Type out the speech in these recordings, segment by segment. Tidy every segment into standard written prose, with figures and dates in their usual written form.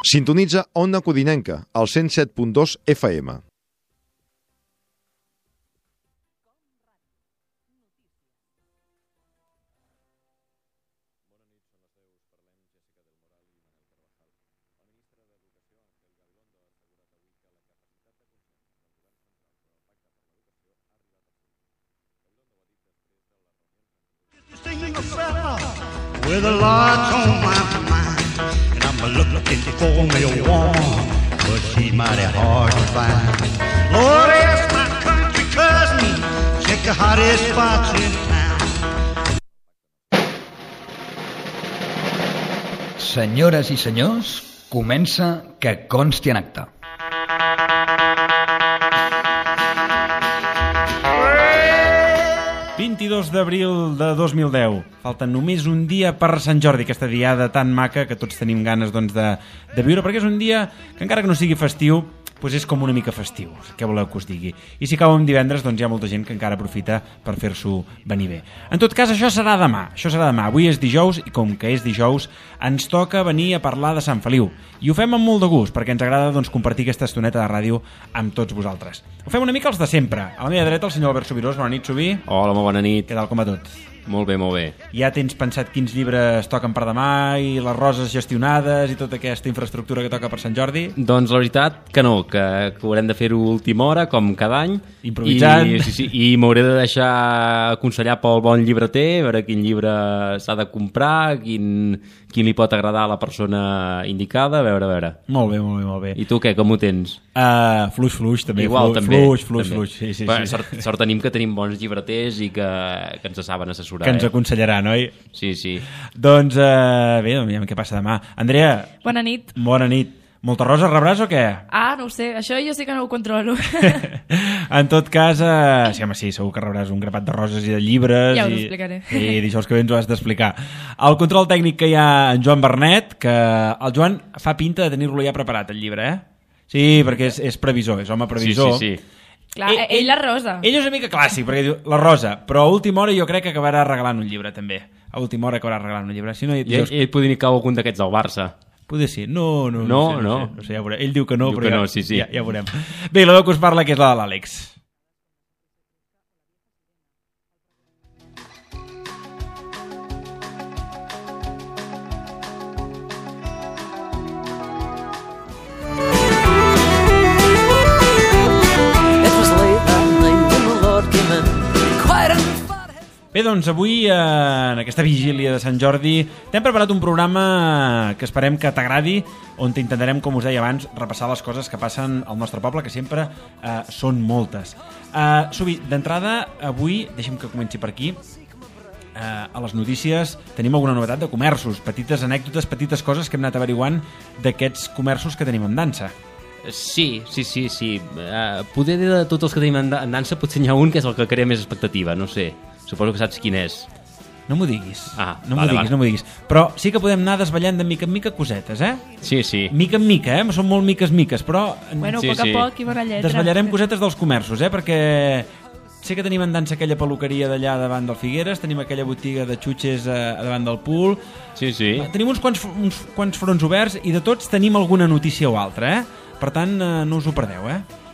Sintonitza Ona Codinenca, al 107.2 FM. With a lot on my mind, and I'm looking for me a woman, but she's mighty hard to find. Lord, ask my country cousin, check the hottest spots in town. Senyores i senyors, comença Que consti en acta. D'abril de 2010. Falta només un dia per Sant Jordi, aquesta diada tan maca que tots tenim ganes doncs, de viure, perquè és un dia que encara que no sigui festiu, doncs és com una mica festiu, què voleu que us digui. I si cau en divendres, doncs hi ha molta gent que encara aprofita per fer-s'ho venir bé. En tot cas, això serà demà. Avui és dijous, i com que és dijous, ens toca venir a parlar de Sant Feliu. I ho fem amb molt de gust, perquè ens agrada doncs, compartir aquesta estoneta de ràdio amb tots vosaltres. Ho fem una mica els de sempre. A la meva dreta, el senyor Albert Subirós. Bona nit, Subí. Hola, molt bona nit. Què tal, com va tot? Molt bé, molt bé. Ja tens pensat quins llibres toquen per demà i les roses gestionades i tota aquesta infraestructura que toca per Sant Jordi? Doncs la veritat que no, que haurem de fer-ho a última hora, com cada any. Improvisant. I m'hauré de deixar aconsellar pel bon llibreter, a veure quin llibre s'ha de comprar, quin li pot agradar a la persona indicada, a veure. Molt bé. I tu què, com ho tens? Fluix, també. Igual, també. Fluix. Sí. Sort tenim que tenim bons llibreters i que ens saben assessorar. Que ens aconsellaran, oi? Sí. Doncs, bé, veiem què passa demà. Andrea. Bona nit. Molta rosa rebràs o què? No ho sé, això jo sí que no ho controlo. En tot cas, sí, segur que rebràs un grapat de roses i de llibres. Ja us ho explicaré. I dijous que bé ens ho has d'explicar. El control tècnic que hi ha en Joan Bernet, que el Joan fa pinta de tenir-lo ja preparat, el llibre, Sí, perquè és previsor, és home previsor. Sí. Clar, ell la rosa. Ell és una mica clàssic, perquè diu la rosa, però a última hora jo crec que acabarà regalant un llibre, també. A última hora acabarà regalant un llibre. Si no, ell podria dir que algun d'aquests del Barça. Poder ser. No sé, ja veurem. Ell diu que no, diu però que no, sí. Ja veurem. Bé, la veu que us parla, que és la de l'Àlex. Bé, doncs avui, en aquesta vigília de Sant Jordi, t'hem preparat un programa que esperem que t'agradi, on intentarem, com us deia abans, repassar les coses que passen al nostre poble, que sempre són moltes. Subi, d'entrada, avui, deixa'm que comenci per aquí, a les notícies tenim alguna novetat de comerços, petites anècdotes, petites coses que hem anat averiguant d'aquests comerços que tenim en dansa. Sí. Poder de tots els que tenim en dansa, potser n'hi ha un que és el que crea més expectativa, no sé. Suposo que saps quin és. No m'ho diguis. No vale. m'ho diguis. Però sí que podem anar desvetllant de mica en mica cosetes, Sí. Mica en mica, Són molt miques, però... Bueno, a poc a poc i bona lletra. Desvetllarem cosetes dels comerços, perquè... Sé que tenim en dansa aquella peluqueria d'allà davant del Figueres, tenim aquella botiga de xutxes davant del pool. Sí. Tenim uns quants fronts oberts i de tots tenim alguna notícia o altra, Per tant, no us ho perdeu,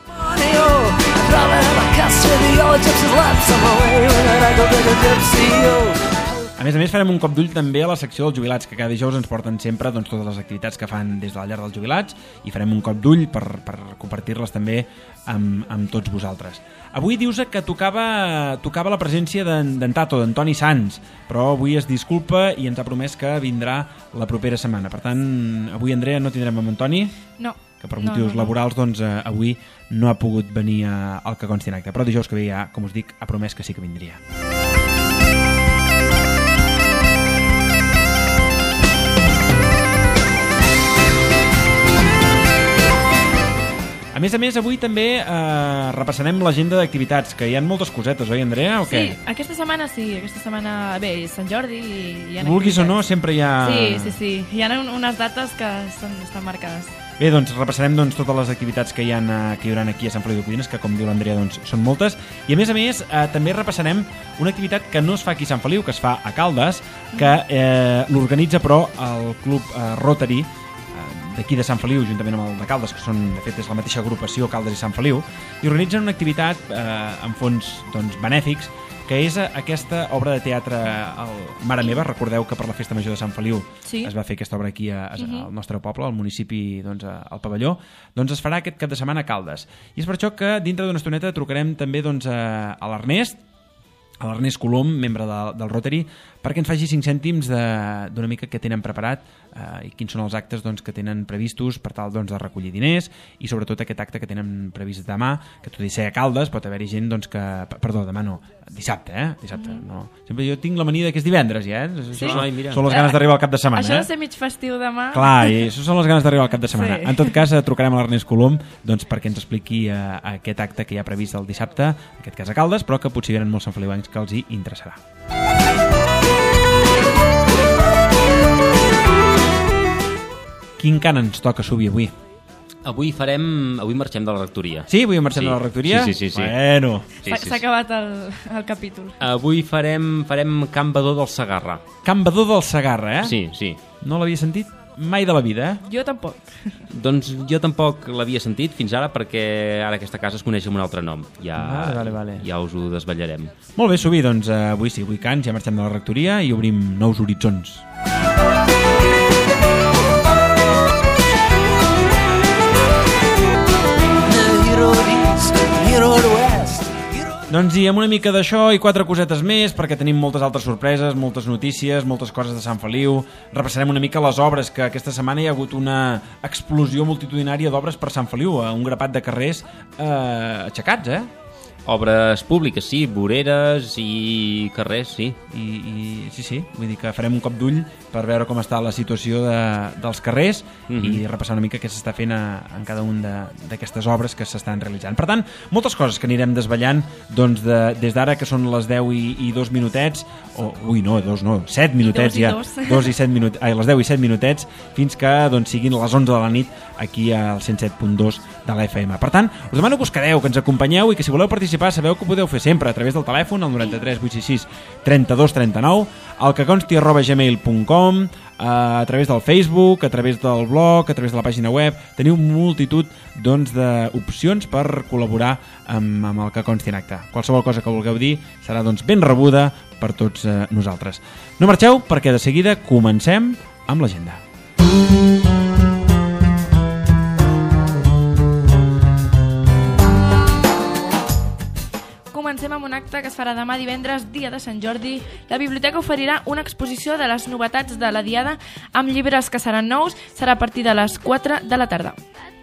A més, farem un cop d'ull també a la secció dels jubilats, que cada dijous ens porten sempre totes les activitats que fan des de la llar dels jubilats, i farem un cop d'ull per compartir-les també amb tots vosaltres. Avui dius que tocava la presència d'en Tato, d'Antoni Sans, però avui es disculpa i ens ha promès que vindrà la propera setmana. Per tant, avui, Andrea, no tindrem amb Antoni? No. Que per motius laborals, doncs, avui no ha pogut venir al Que consti en acta. Però dijous que ve ja, com us dic, ha promès que sí que vindria. A més, avui també repassarem l'agenda d'activitats, que hi ha moltes cosetes, oi, Andrea, o què? Sí, aquesta setmana, bé, és Sant Jordi i vulguis o no, sempre hi ha... Sí, hi ha unes dates que estan marcades. Bé, doncs repassarem totes les activitats que hi haurà aquí a Sant Feliu de Codines, que com diu l'Andrea són moltes, i a més també repassarem una activitat que no es fa aquí a Sant Feliu, que es fa a Caldes, que l'organitza però el Club Rotary d'aquí de Sant Feliu, juntament amb el de Caldes, que són, de fet, és la mateixa agrupació Caldes i Sant Feliu, i organitzen una activitat amb fons benèfics, que és aquesta obra de teatre Mare Meva. Recordeu que per la Festa Major de Sant Feliu es va fer aquesta obra aquí al nostre poble, al municipi, al pavelló. Doncs es farà aquest cap de setmana a Caldes. I és per això que dintre d'una estoneta trucarem també a l'Ernest Colom, membre del Rotary, perquè ens faci 5 cèntims d'una mica què tenen preparat i quins són els actes que tenen previstos per tal de recollir diners, i sobretot aquest acte que tenen previst demà, que tot i ser a Caldes pot haver-hi gent que... Perdó, demà no, dissabte, dissabte. No. Sempre jo tinc la mania que és divendres, ja, Sí. Són les ganes d'arribar al cap de setmana. Això de ser mig festiu demà... Clar, i això són les ganes d'arribar al cap de setmana. En tot cas, trucarem a l'Ernest Colom perquè ens expliqui aquest acte que hi ha previst el dissabte, en aquest cas a Caldes, però que potser hi ha molts santfeliuencs que els hi interessarà. Quin cant ens toca subir avui? Avui marxem de la rectoria. Sí, avui marxem de la rectoria? Sí. Bueno. S'ha acabat el capítol. Avui farem Can Badó del Segarra. Can Badó del Segarra, eh? Sí. No l'havia sentit mai de la vida, eh? Jo tampoc. Doncs jo tampoc l'havia sentit fins ara, perquè ara aquesta casa es coneix amb un altre nom. Vale. Ja us ho desvetllarem. Molt bé, Subi, doncs avui cants, ja marxem de la rectoria i obrim nous horitzons. Doncs i amb una mica d'això i 4 cosetes més, perquè tenim moltes altres sorpreses, moltes notícies, moltes coses de Sant Feliu. Repassarem una mica les obres, que aquesta setmana hi ha hagut una explosió multitudinària d'obres per Sant Feliu, un grapat de carrers aixecats, Obres públiques, sí, voreres i carrers, sí. Sí, vull dir que farem un cop d'ull per veure com està la situació dels carrers i repassar una mica què s'està fent en cada un d'aquestes obres que s'estan realitzant. Per tant, moltes coses que anirem desvetllant des d'ara, que són les 10 i 2 minutets, 7 minutets ja, les 10 i 7 minutets, fins que siguin les 11 de la nit aquí al 107.2 de la FM. Per tant, us demano que us quedeu, que ens acompanyeu i que si voleu participar sabeu que ho podeu fer sempre a través del telèfon, el 93 866 32 39, al queconsti@gmail.com, a través del Facebook, a través del blog, a través de la pàgina web. Teniu multitud d'opcions per col·laborar amb el que consti en acte. Qualsevol cosa que vulgueu dir serà ben rebuda per tots nosaltres. No marxeu, perquè de seguida comencem amb l'agenda. Comencem amb un acte que es farà demà divendres, dia de Sant Jordi. La biblioteca oferirà una exposició de les novetats de la Diada amb llibres que seran nous. Serà a partir de les 4 de la tarda.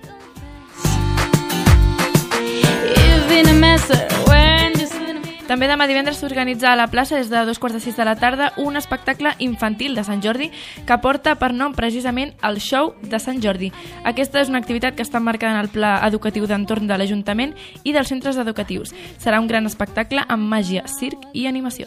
També demà divendres s'organitza a la plaça des de 2:45 de la tarda un espectacle infantil de Sant Jordi que porta per nom precisament el Show de Sant Jordi. Aquesta és una activitat que està emmarcada en el pla educatiu d'entorn de l'Ajuntament i dels centres educatius. Serà un gran espectacle amb màgia, circ i animació.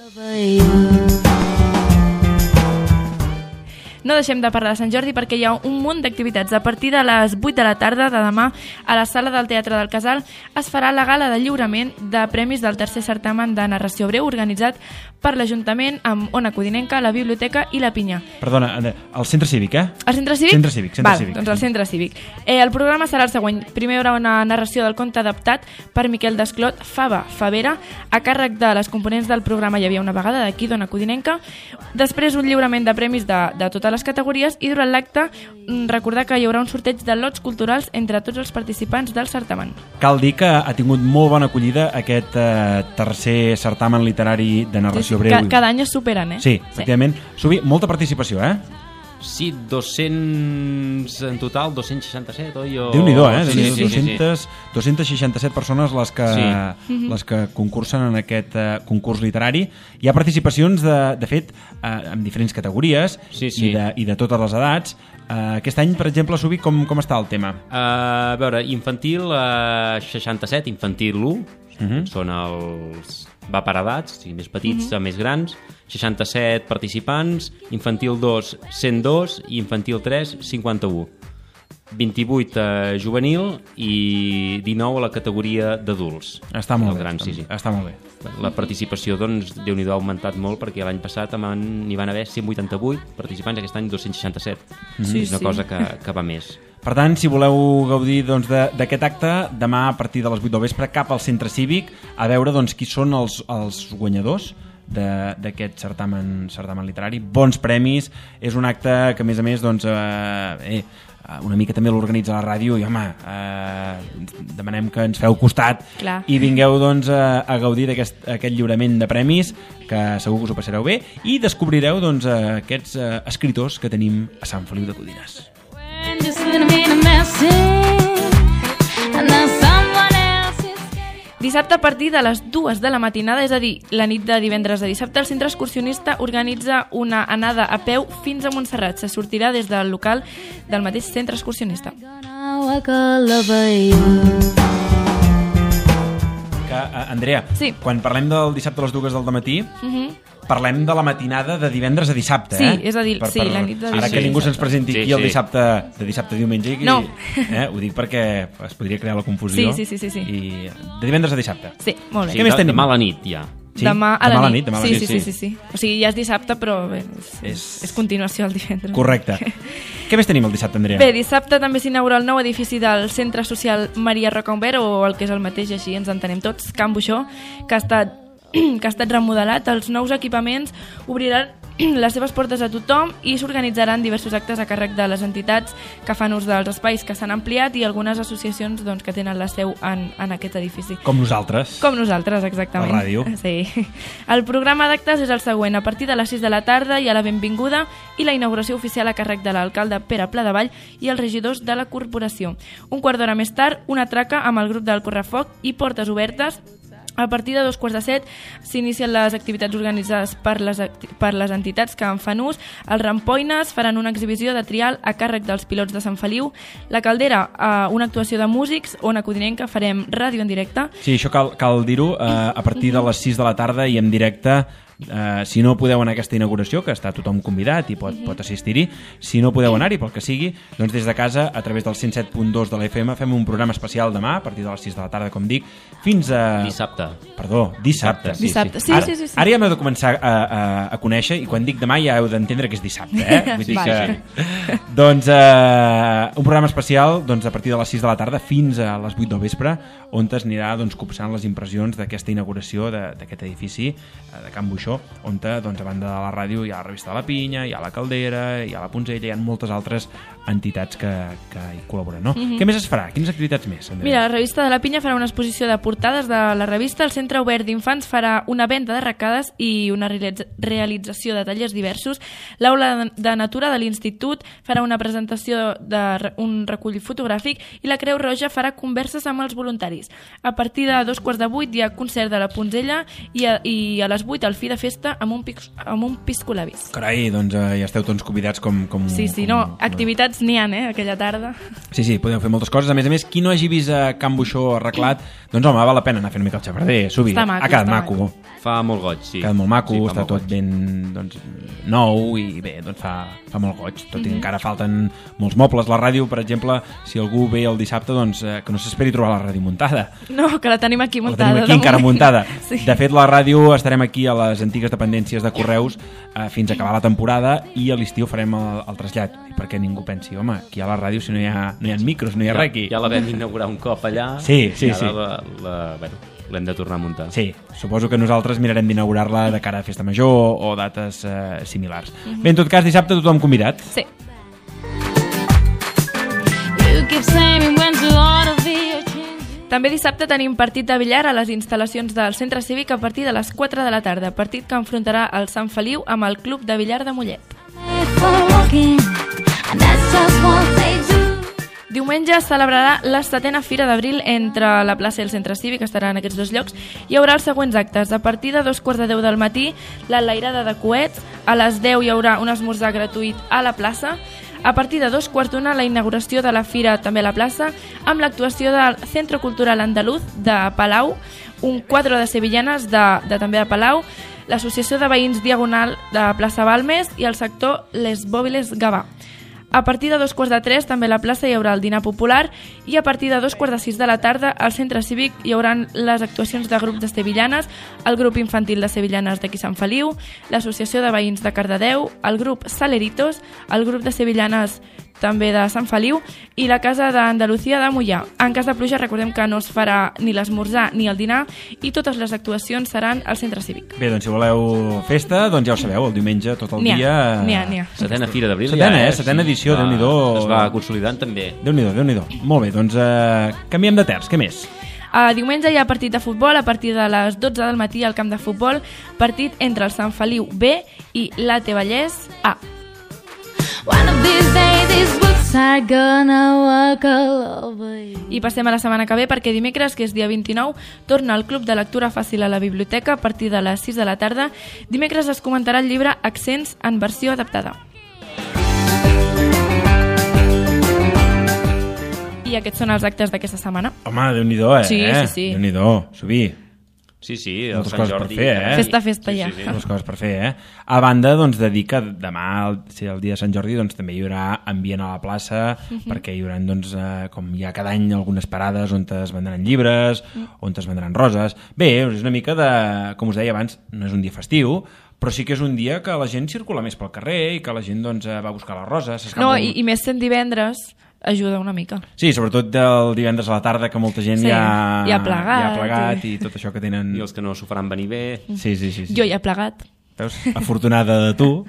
No deixem de parlar de Sant Jordi perquè hi ha un munt d'activitats. A partir de les 8 de la tarda de demà, a la sala del Teatre del Casal, es farà la gala de lliurament de premis del tercer certamen de narració breu organitzat per l'Ajuntament amb Ona Codinenca, la Biblioteca i la Pinya. Perdona, el Centre Cívic, eh? El Centre Cívic? Centre Cívic. Doncs el Centre Cívic. El programa serà el següent. Primer hi haurà una narració del conte adaptat per Miquel Desclot, Favera, a càrrec de les components del programa Hi havia una vegada, d'aquí d'Ona Codinenca. Després un lliurament de premis de totes les categories i durant l'acte recordar que hi haurà un sorteig de lots culturals entre tots els participants del certamen. Cal dir que ha tingut molt bona acollida aquest tercer certamen literari de narració breu. Cada any es superen, eh? Sí, efectivament. Subi, molta participació, eh? Sí, 200 en total, 267, oi? Déu-n'hi-do, eh? Sí. 267 persones les que concursen en aquest concurs literari. Hi ha participacions, de fet, en diferents categories i de totes les edats. Aquest any, per exemple, Subi, com està el tema? A veure, infantil 67, infantil 1, són els va per edats, més petits a més grans, 67 participants, infantil 2 102 i infantil 3 51, 28 juvenil i 19 a la categoria d'adults. Està molt bé, gran, està molt bé. La participació, doncs, Déu-n'hi-do, ha augmentat molt perquè l'any passat n'hi van haver 188 participants, aquest any 267. És una cosa que va més. Per tant, si voleu gaudir doncs, d'aquest acte, demà a partir de les 8 del vespre cap al centre cívic a veure doncs, qui són els guanyadors d'aquest certamen literari. Bons premis, és un acte que a més doncs, una mica també l'organitza la ràdio i home, demanem que ens feu costat. Clar. I vingueu doncs, a gaudir d'aquest lliurament de premis, que segur que us ho passareu bé, i descobrireu doncs, aquests escriptors que tenim a Sant Feliu de Codines. Dissabte a partir de les 2 de la matinada, és a dir, la nit de divendres a dissabte, el centre excursionista organitza una anada a peu fins a Montserrat. Se sortirà des del local del mateix centre excursionista. Andrea, sí. Quan parlem del dissabte a les 2 del matí, parlem de la matinada de divendres a dissabte, sí, és a dir, la nit de ara que ningú se'ns presenti aquí el dissabte de dissabte a diumenge, no. Ho dic perquè es podria crear la confusió. Sí. I de divendres a dissabte. Sí, molt bé. Què més tenim? Demà a la nit, ja. Sí? Demà a la nit. Sí. O sigui, ja és dissabte, però bé, és continuació al divendres. Correcte. Què més tenim el dissabte, Andrea? Bé, dissabte també s'inaugura el nou edifici del Centre Social Maria Rocaumber, o el que és el mateix, així ens entenem tots, Can Buixó, que ha estat remodelat. Els nous equipaments obriran les seves portes a tothom i s'organitzaran diversos actes a càrrec de les entitats que fan ús dels espais que s'han ampliat i algunes associacions doncs, que tenen la seu en aquest edifici. Com nosaltres. Com nosaltres, exactament. La ràdio. Sí. El programa d'actes és el següent. A partir de les 6 de la tarda hi ha la benvinguda i la inauguració oficial a càrrec de l'alcalde Pere Pladevall i els regidors de la corporació. Un quart d'hora més tard, una traca amb el grup del Correfoc i portes obertes. A partir de 2:45 s'inicien les activitats organitzades per les entitats que en fan ús. Els rampoines faran una exhibició de trial a càrrec dels pilots de Sant Feliu. La Caldera, una actuació de músics. Ona Codinenca, farem ràdio en directe. Sí, això cal dir-ho. A partir de les 6 de la tarda i en directe. Si no podeu anar a aquesta inauguració, que està tothom convidat i pot assistir-hi, si no podeu anar-hi pel que sigui, doncs des de casa, a través del 107.2 de la FM, fem un programa especial demà, a partir de les 6 de la tarda, com dic, fins a... Dissabte. Perdó, dissabte. Sí. Ara ja m'heu de començar a conèixer, i quan dic demà ja heu d'entendre que és dissabte, Vull dir que... Doncs un programa especial doncs, a partir de les 6 de la tarda fins a les 8 del vespre, on es anirà doncs, copsant les impressions d'aquesta inauguració d'aquest edifici de Can Buixó, on doncs, a banda de la ràdio hi ha la revista de la Pinya, hi ha la Caldera, hi ha la Punzella, hi ha moltes altres entitats que hi col·laboren, no? Què més es farà? Quines activitats més, Andrea? Mira, la revista de la Pinya farà una exposició de portades de la revista, el Centre Obert d'Infants farà una venda d'arracades i una realització de tallers diversos, l'Aula de Natura de l'Institut farà una presentació d'un recull fotogràfic i la Creu Roja farà converses amb els voluntaris. A partir de 7:45 hi ha concert de la Punzella i a les 8 el fi de festa amb un piscolabis. Carai, doncs ja esteu tots convidats com... Sí, activitats n'hi ha, aquella tarda. Sí, podeu fer moltes coses. A més, qui no hagi vist a Can Buixó arreglat, doncs home, val la pena anar a fer una mica el xafarder, subir. Ha quedat maco. Fa molt goig, sí. Ha quedat molt maco, està tot ben nou i bé, doncs fa molt goig. Tot i que encara falten molts mobles. La ràdio, per exemple, si algú ve el dissabte, doncs que no s'esperi trobar la ràdio muntada. No, que la tenim aquí muntada. La tenim aquí encara muntada. Sí. De fet, la ràdio estarem aquí a les antigues dependències de Correus fins a acabar la temporada i a l'estiu farem el trasllat. Perquè ningú pensi, home, aquí a la ràdio si no hi ha micros, no hi ha res aquí. Ja la vam inaugurar un cop allà. Sí. L'hem de tornar a muntar. Sí, suposo que nosaltres mirarem d'inaugurar-la de cara a Festa Major o dates similars. Bé, en tot cas, dissabte tothom convidat. Sí. També dissabte tenim partit de billar a les instal·lacions del Centre Cívic a partir de les 4 de la tarda. Partit que enfrontarà el Sant Feliu amb el Club de Billar de Mollet. Diumenge es celebrarà la 7a Fira d'Abril entre la plaça i el Centre Cívic, que estarà en aquests dos llocs. Hi haurà els següents actes. A partir de 2:45 del matí, l'enlairada de coets. A les 10 hi haurà un esmorzar gratuït a la plaça. A partir de 2:15, la inauguració de la Fira també a la plaça, amb l'actuació del Centro Cultural Andaluz de Palau, un quadre de sevillanes també de Palau, l'Associació de Veïns Diagonal de Plaça Balmes i el sector Les Bòbiles Gavà. A partir de 2:45 també a la plaça hi haurà el dinar popular i a partir de 2:45 de la tarda al Centre Cívic hi haurà les actuacions de grup de sevillanes, el grup infantil de sevillanes d'aquí Sant Feliu, l'Associació de Veïns de Cardedeu, el grup Saleritos, el grup de sevillanes també de Sant Feliu, i la Casa d'Andalucía de Mollà. En cas de pluja, recordem que no es farà ni l'esmorzar ni el dinar, i totes les actuacions seran al centre cívic. Bé, doncs si voleu festa, doncs ja ho sabeu, el diumenge tot el dia... N'hi ha. Setena Fira d'Abril Setena, ja, setena edició, Déu-n'hi-do. Es va consolidant també. Déu-n'hi-do. Molt bé, doncs canviem de terç, què més? Diumenge hi ha partit de futbol a partir de les 12 del matí al camp de futbol, partit entre el Sant Feliu B i l'AT Vallès A. I passem a la setmana que ve perquè dimecres, que és dia 29, torna el Club de Lectura Fàcil a la biblioteca a partir de les 6 de la tarda. Dimecres es comentarà el llibre Accents en versió adaptada. I aquests són els actes d'aquesta setmana. Home, Déu-n'hi-do, Sí. Déu-n'hi-do, Subí. Sí, el Moltes Sant coses Jordi. per fer, Festa ja. Moltes coses per fer, A banda, doncs, de dir que demà, el dia de Sant Jordi, doncs, també hi haurà ambient a la plaça, perquè hi haurà, doncs, com hi ha cada any, algunes parades on es vendran llibres, on es vendran roses. Bé, és una mica de, com us deia abans, no és un dia festiu, però sí que és un dia que la gent circula més pel carrer i que la gent, doncs, va a buscar les roses. No, i més sent divendres ajuda una mica. Sí, sobretot del divendres a la tarda, que molta gent ja ha plegat i tot això que tenen... I els que no s'ho faran venir bé. Sí. Jo ja he plegat. Veus? Afortunada de tu.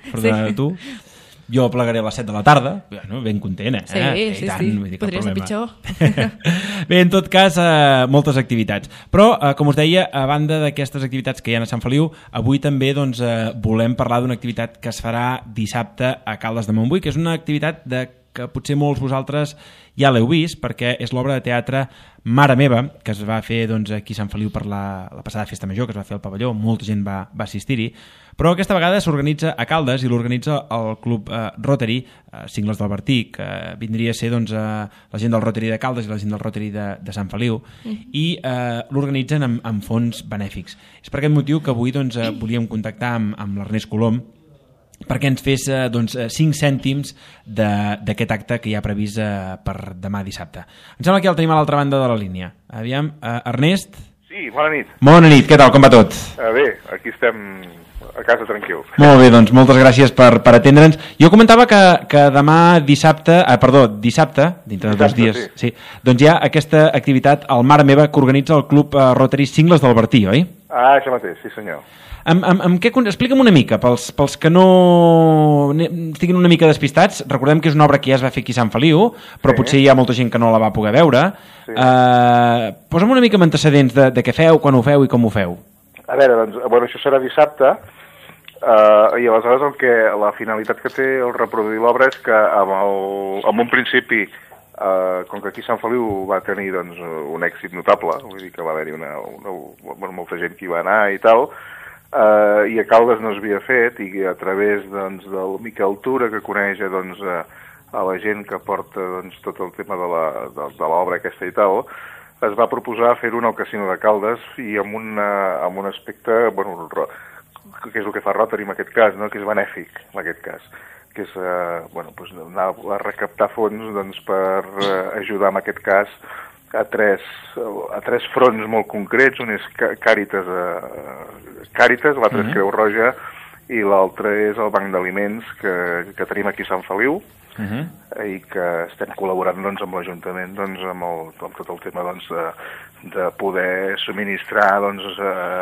Jo plegaré a les 7 de la tarda, bueno, ben content, Sí. Vull dir, podria ser pitjor. Bé, en tot cas, moltes activitats. Però, com us deia, a banda d'aquestes activitats que hi ha a Sant Feliu, avui també doncs, volem parlar d'una activitat que es farà dissabte a Caldes de Montbui, que és una activitat que potser molts vosaltres ja l'heu vist, perquè és l'obra de teatre Mare Meva, que es va fer doncs, aquí a Sant Feliu per la passada festa major, que es va fer al pavelló, molta gent va assistir-hi, però aquesta vegada s'organitza a Caldes i l'organitza el Club Rotary, Cingles del Bertí, que vindria a ser doncs, la gent del Rotary de Caldes i la gent del Rotary de Sant Feliu, i l'organitzen amb fons benèfics. És per aquest motiu que avui doncs, volíem contactar amb l'Ernest Colom, perquè ens fes 5 cèntims d'aquest acte que hi ha previst per demà dissabte. Em sembla que ja el tenim a l'altra banda de la línia. Aviam, Ernest? Sí, bona nit. Bona nit, què tal, com va tot? Bé, aquí estem a casa tranquils. Molt bé, doncs moltes gràcies per atendre'ns. Jo comentava que demà dissabte, dintre de 2 dies, sí, doncs hi ha aquesta activitat al Mare Meva que organitza el Club Rotary Cingles del Bertí, oi? Això mateix, sí senyor. Explica'm una mica, pels que no estiguin una mica despistats, recordem que és una obra que ja es va fer aquí a Sant Feliu, però potser hi ha molta gent que no la va poder veure. Posa'm una mica amb antecedents de què feu, quan ho feu i com ho feu. A veure, doncs, això serà dissabte, i aleshores la finalitat que té el reproduir l'obra és que en un principi, com que aquí a Sant Feliu va tenir doncs, un èxit notable, vull dir que va haver-hi molta gent que hi va anar i tal, i a Caldes no s'havia fet, i a través doncs, del Miquel Tura, que coneix doncs, a la gent que porta doncs, tot el tema de l'obra aquesta i tal, es va proposar fer-ho al Casino de Caldes i amb un aspecte, que és el que fa Rotary en aquest cas, no? Que és benèfic en aquest cas, que és anar a recaptar fons doncs, per ajudar en aquest cas a tres fronts molt concrets. Un és Càritas, l'altre és Creu Roja i l'altre és el Banc d'Aliments que tenim aquí a Sant Feliu, i que estem col·laborant doncs, amb l'Ajuntament doncs, amb tot el tema doncs, de poder subministrar doncs,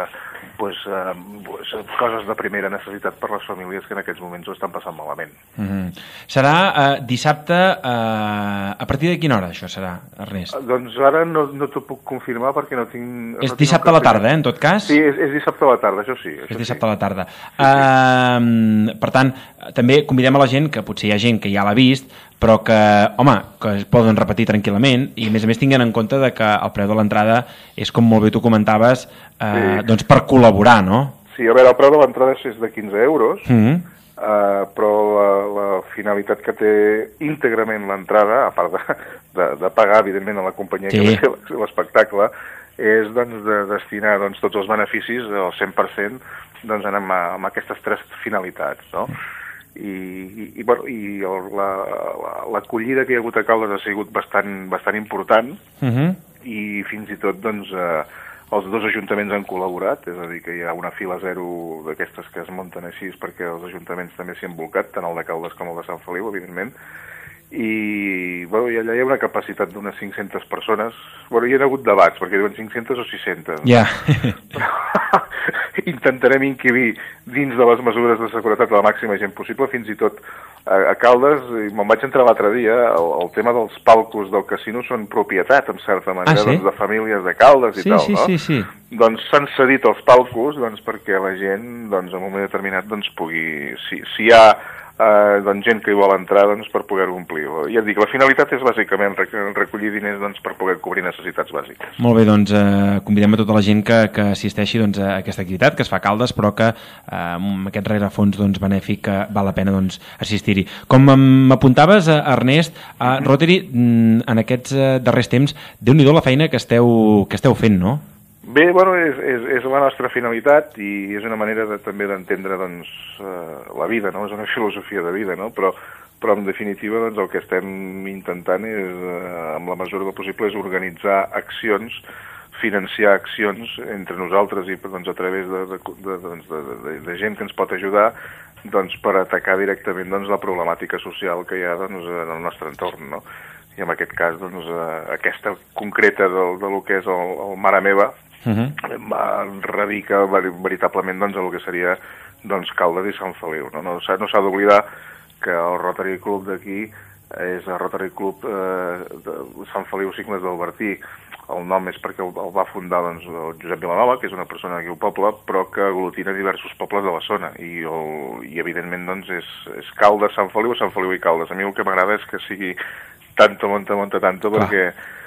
coses de primera necessitat per les famílies que en aquests moments ho estan passant malament. Serà dissabte, a partir de quina hora això serà, Ernest? Doncs ara no t'ho puc confirmar perquè no tinc... És dissabte a la tarda, en tot cas? Sí, és dissabte a la tarda, això sí. És dissabte a la tarda. Per tant, també convidem a la gent, que potser hi ha gent que ja l'ha vist, però que es poden repetir tranquil·lament, i a més tinguin en compte que el preu de l'entrada és, com molt bé tu comentaves, doncs per col·laborar, no? Sí, a veure, el preu de l'entrada és de 15 euros, però la finalitat que té íntegrament l'entrada, a part de pagar, evidentment, a la companyia que va fer l'espectacle, és doncs, de destinar doncs, tots els beneficis, el 100%, doncs, amb aquestes 3 finalitats, no? I l'acollida que hi ha hagut a Caldes ha sigut bastant important, i fins i tot doncs, els 2 ajuntaments han col·laborat, és a dir, que hi ha una fila zero d'aquestes que es munten així perquè els ajuntaments també s'hi han volcat, tant el de Caldes com el de Sant Feliu, evidentment, i bueno, i allà hi ha una capacitat d'unes 500 persones. Bueno, hi ha hagut debats, perquè diuen 500 o 600. Ja. Intentarem inquibir dins de les mesures de seguretat la màxima gent possible, fins i tot a Caldes, i me'n vaig entrar l'altre dia, el tema dels palcos del casino són propietat, en certa manera, sí? doncs, de famílies de Caldes i tal, no? Sí. Doncs s'han cedit els palcos doncs, perquè la gent, doncs, en un moment determinat, doncs, pugui... Si hi ha doncs, gent que hi vol entrar doncs, per poder-ho omplir. Ja et dic, la finalitat és bàsicament recollir diners doncs, per poder cobrir necessitats bàsiques. Molt bé, doncs convidem a tota la gent que assisteixi doncs, a aquesta activitat que es fa a Caldes, però que amb aquest rerefons doncs, benèfic val la pena doncs, assistir-hi. Com m'apuntaves, Ernest, Rotary, en aquests darrers temps, Déu-n'hi-do la feina que esteu fent, no? Bé, bueno, és la nostra finalitat i és una manera també d'entendre doncs, la vida, no? És una filosofia de vida, no? Però en definitiva doncs, el que estem intentant és, amb la mesura del possible, és organitzar accions, financiar accions entre nosaltres i doncs, a través de gent que ens pot ajudar doncs, per atacar directament doncs, la problemàtica social que hi ha doncs, en el nostre entorn, no? I en aquest cas, doncs, aquesta concreta de lo que és el Mare Meva, radica veritablement doncs, el que seria doncs, Caldes i Sant Feliu. No s'ha d'oblidar que el Rotary Club d'aquí és el Rotary Club de Sant Feliu Cingles del Bertí. El nom és perquè el va fundar doncs, el Josep Vilanova, que és una persona d'aquí al poble, però que aglutina diversos pobles de la zona. I evidentment, doncs, és Caldes, Sant Feliu i Caldes. A mi el que m'agrada és que sigui tanto, perquè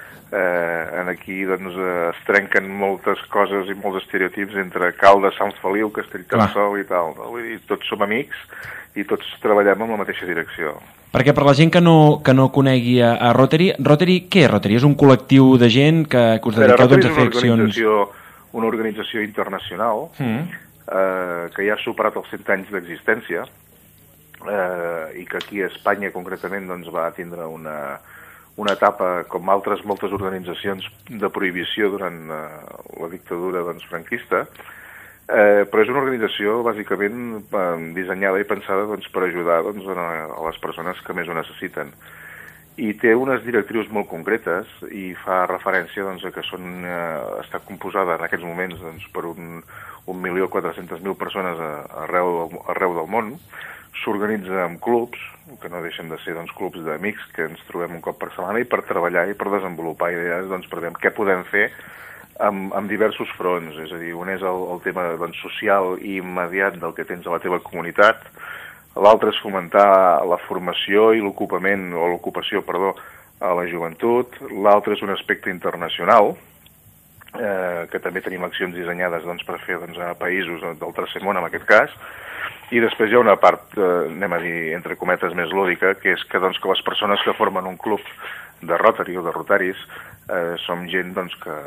aquí doncs, es trenquen moltes coses i molts estereotips entre Caldes, Sant Feliu, Castellterçol i tal. No? Vull dir, tots som amics i tots treballem en la mateixa direcció. Perquè per la gent que no conegui a Rotary, què és Rotary? És un col·lectiu de gent que us dediqueu doncs, a fer accions... Una organització internacional que ja ha superat els 100 anys d'existència i que aquí a Espanya concretament doncs, va tindre una etapa, com altres moltes organitzacions, de prohibició durant la dictadura doncs, franquista, però és una organització bàsicament dissenyada i pensada doncs, per ajudar doncs, a les persones que més ho necessiten. I té unes directrius molt concretes i fa referència doncs, a que està composada en aquests moments doncs, per 1.400.000 persones arreu del món. S'organitza en clubs, que no deixen de ser doncs, clubs d'amics que ens trobem un cop per setmana i per treballar i per desenvolupar idees doncs, per veure què podem fer amb diversos fronts. És a dir, un és el tema doncs, social i immediat del que tens a la teva comunitat, l'altre és fomentar la formació i l'ocupació a la joventut, l'altre és un aspecte internacional, que també tenim accions dissenyades doncs, per fer doncs, a països del tercer món, en aquest cas, i després hi ha una part, anem a dir, entre cometes, més lúdica, que és que, doncs, que les persones que formen un club de Rotary o de Rotaris som gent doncs, que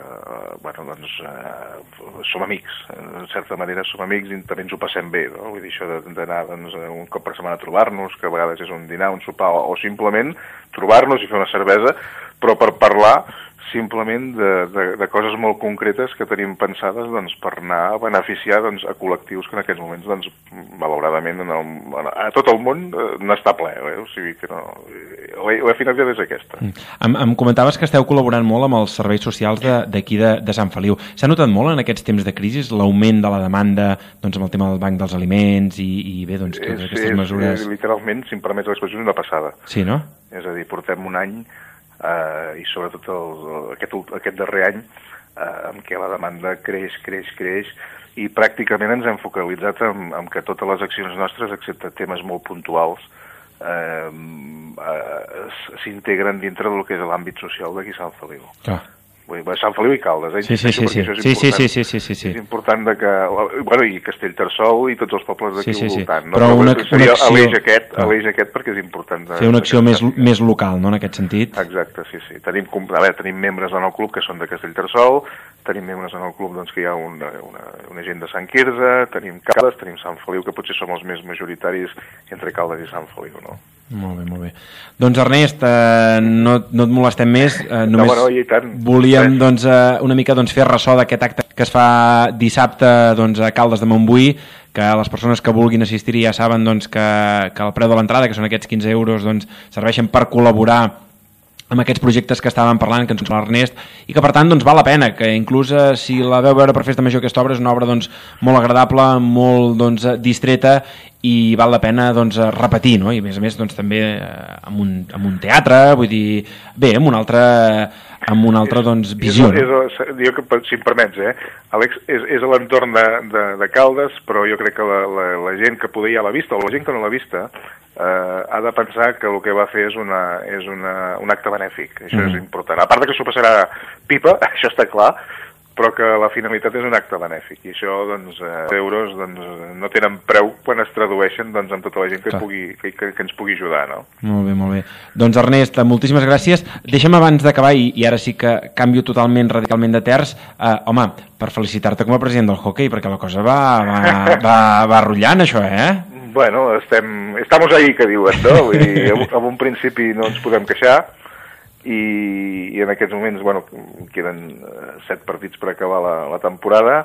som amics, en certa manera som amics i també ens ho passem bé, no? Vull dir, això d'anar doncs, un cop per setmana a trobar-nos, que a vegades és un dinar, un sopar, o simplement trobar-nos i fer una cervesa, però per parlar simplement de coses molt concretes que tenim pensades doncs, per anar a beneficiar doncs, a col·lectius que en aquests moments, doncs, malauradament, a tot el món n'està ple. O sigui que no, la finalitat és aquesta. Em comentaves que esteu col·laborant molt amb els serveis socials d'aquí de Sant Feliu. S'ha notat molt en aquests temps de crisi l'augment de la demanda doncs, amb el tema del banc dels aliments i bé, doncs, totes aquestes mesures... És literalment, si em permets l'expressió, una passada. Sí, no? És a dir, portem un any i sobretot aquest darrer any en què la demanda creix i pràcticament ens hem focalitzat en que totes les accions nostres, excepte temes molt puntuals, s'integren dintre del que és l'àmbit social d'aquí Sant Feliu. Clar. Sant Feliu i Caldes, Sí. És important que... Bueno, i Castellterçol i tots els pobles d'aquí al voltant. Però una seria acció... l'eix aquest perquè és important. Fer una acció més local, no?, en aquest sentit. Exacte, sí. Tenim membres en el club que són de Castellterçol, tenim membres en el club doncs, que hi ha una gent de Sant Quirze, tenim Caldes, tenim Sant Feliu, que potser som els més majoritaris entre Caldes i Sant Feliu, no? Molt bé, molt bé. Doncs Ernest, no et molestem més, només i tant. volíem doncs, una mica doncs, fer ressò d'aquest acte que es fa dissabte doncs, a Caldes de Montbui, que les persones que vulguin assistir ja saben doncs, que el preu de l'entrada, que són aquests 15 euros, doncs, serveixen per col·laborar amb aquests projectes que estàvem parlant, que ens parla l'Ernest, i que per tant doncs, val la pena, que inclús si la veu veure per Festa Major aquesta obra és una obra doncs, molt agradable, molt doncs, distreta, i val la pena doncs, repetir, no? I a més doncs, també amb un teatre, vull dir, bé, amb una altra doncs, visió. Jo que, si em permets, Àlex, és a l'entorn de Caldes, però jo crec que la gent que poder ja l'ha vista, o la gent que no l'ha vista, ha de pensar que el que va fer és un acte benèfic. Això és important. A part que s'ho passarà pipa, això està clar, però que la finalitat és un acte benèfic. I això, doncs, euros doncs, no tenen preu quan es tradueixen doncs, amb tota la gent que ens pugui ajudar, no? Molt bé, molt bé. Doncs, Ernest, moltíssimes gràcies. Deixa'm abans d'acabar, i ara sí que canvio totalment, radicalment de terç, home, per felicitar-te com a president del hoquei, perquè la cosa va rotllant, això, Bueno, estamos ahí, que diuen, no? Vull dir, en un principi no ens podem queixar, i en aquests moments, bueno, queden 7 partits per acabar la temporada,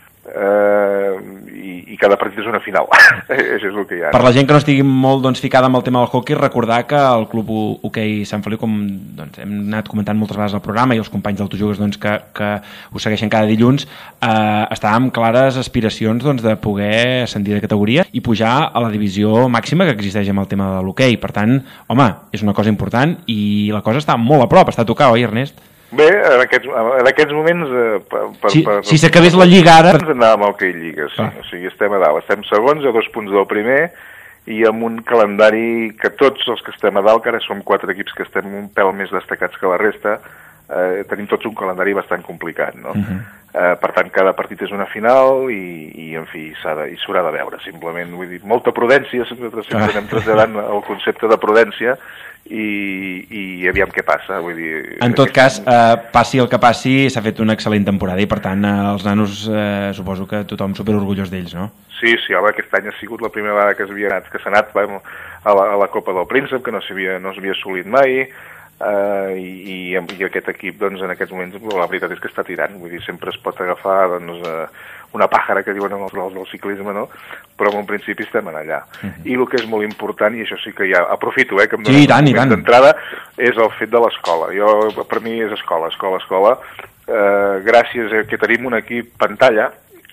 i cada partit és una final. Això és el que hi ha. Per la gent que no estigui molt doncs, ficada amb el tema del hoquei, recordar que el Club Hoquei Sant Feliu, com doncs, hem anat comentant moltes vegades al programa, i els companys del Tu Jugues doncs, que ho segueixen cada dilluns, està amb clares aspiracions doncs, de poder ascendir de categoria i pujar a la divisió màxima que existeix amb el tema de l'hoquei. Per tant, home, és una cosa important i la cosa està molt a prop, està a tocar, oi, Ernest? Bé, en aquests moments... Si s'acabés la Lliga ara... Ens anàvem al Hoquei Lliga, sí. O sigui, estem a dalt. Estem segons, a 2 punts del primer, i amb un calendari que tots els que estem a dalt, que ara som 4 equips que estem un pèl més destacats que la resta, tenim tots un calendari bastant complicat, no? Per tant, cada partit és una final i en fi, s'haurà de veure, simplement. Vull dir, molta prudència, sempre anem traslladant el concepte de prudència, i aviam què passa, vull dir... En tot cas, passi el que passi, s'ha fet una excel·lent temporada i per tant els nanos suposo que tothom super orgullós d'ells, no? Sí, home, aquest any ha sigut la primera vegada que s'ha anat a la Copa del Príncep, que no s'havia assolit mai, i aquest equip doncs, en aquests moments la veritat és que està tirant, vull dir, sempre es pot agafar doncs, una pàjara que diuen els del ciclisme, no? Però en un principi estem allà. I el que és molt important, i això sí que ja aprofito, que em donen un moment d'entrada, és el fet de l'escola. Per mi és escola. Gràcies a que tenim un equip pantalla,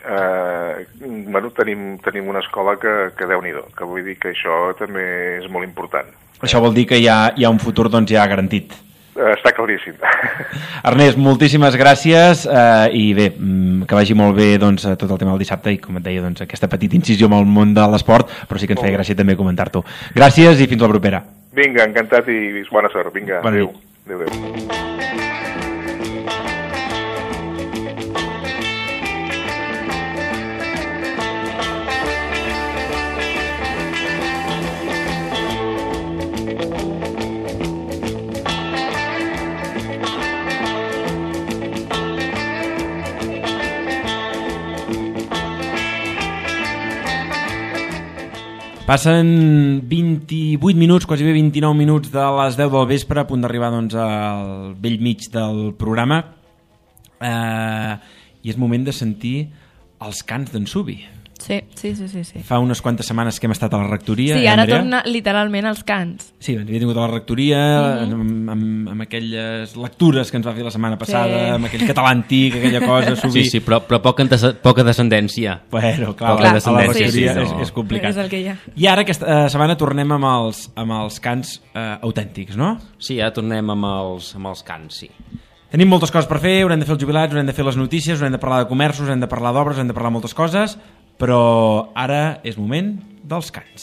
tenim una escola que Déu-n'hi-do, que vull dir que això també és molt important. Això vol dir que hi ha un futur doncs, ja garantit. Està claríssim. Ernest, moltíssimes gràcies i bé, que vagi molt bé doncs, tot el tema del dissabte i com et deia doncs, aquesta petita incisió amb el món de l'esport, però sí que ens feia gràcia també comentar-t'ho. Gràcies i fins la propera. Vinga, encantat i bona sort. Vinga, adéu. Adéu. Passen 28 minuts, quasi bé 29 minuts de les 10 del vespre, a punt d'arribar doncs, al vell mig del programa, i és moment de sentir els cants d'en Subi. Sí. Fa unes quantes setmanes que hem estat a la rectoria. Sí, ara torna literalment als cants. Sí, havia tingut a la rectoria amb aquelles lectures que ens va fer la setmana passada, amb aquell català antic, aquella cosa. Sí, però poca descendència. Bueno, clar, a la rectoria és complicat. És el que hi ha. I ara aquesta setmana tornem amb els cants autèntics, no? Sí, ara tornem amb els cants, sí. Tenim moltes coses per fer, haurem de fer els jubilats, haurem de fer les notícies, haurem de parlar de comerços, haurem de parlar d'obres, haurem de parlar moltes coses, però ara és moment dels cants.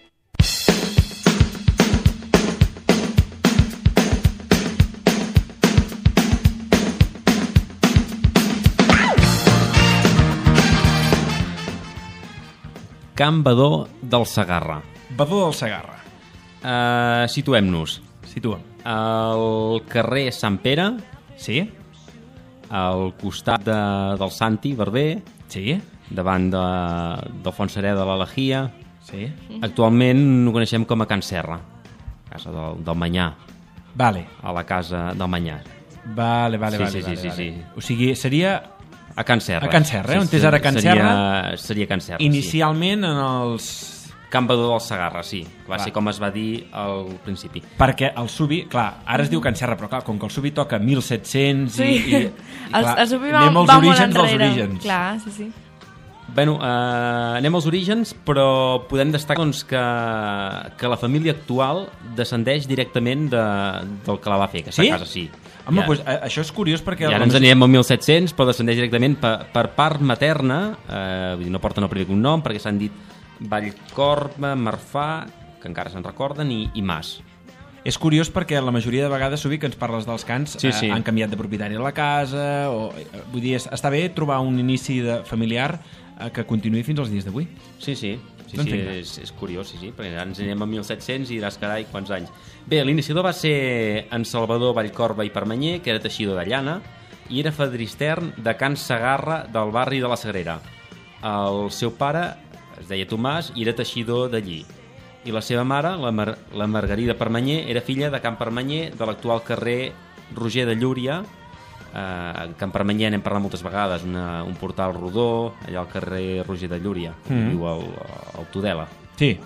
Can Badó del Segarra. Badó del Segarra. Situem-nos. Situa'm. Al carrer Sant Pere. Sí. Al costat del Santi Barber. Sí. Davant del Fontserè de la Lejia. Sí. Actualment ho coneixem com a Can Serra. casa del Manyà, Vale. a la casa del Manyà. Vale. Sí. O sigui, seria A Can Serra. A Can Serra, on és ara Can Serra? Seria Can Serra, inicialment en els... Can Badó del Segarra, sí. Va ser com es va dir al principi. Perquè el Subi, clar, ara es diu Can Serra, però clar, com que el Subi toca 1700 Sí, i clar, el Subi va anem als molt orígens dels enrere. orígens. Clar, sí. Bueno, anem als orígens, però podem destacar doncs, que la família actual descendeix directament del que la va fer, aquesta casa, sí. Home, ja, doncs això és curiós perquè... Ja no ens anirem al 1700, però descendeix directament per part materna, vull dir, no porten el primer cognom, perquè s'han dit Vallcorba, Marfà, que encara se'n recorden, i Mas. És curiós perquè la majoria de vegades, Subi, que ens parles dels cants, Sí. han canviat de propietari a la casa, vull dir, està bé trobar un inici familiar que continuï fins als dies d'avui. Sí, és curiós, sí, perquè ens anem a 1700 i diràs, carai, quants anys. Bé, l'iniciador va ser en Salvador Vallcorba i Permanyer, que era teixidor de llana, i era fadristern de Can Segarra del barri de la Sagrera. El seu pare es deia Tomàs i era teixidor d'allí. I la seva mare, la Margarida Permanyer, era filla de Can Permanyer, de l'actual carrer Roger de Llúria. Can Permanyer n'hem parlat moltes vegades, un portal rodó, allà al carrer Roger de Llúria, viu al Tudela. Sí.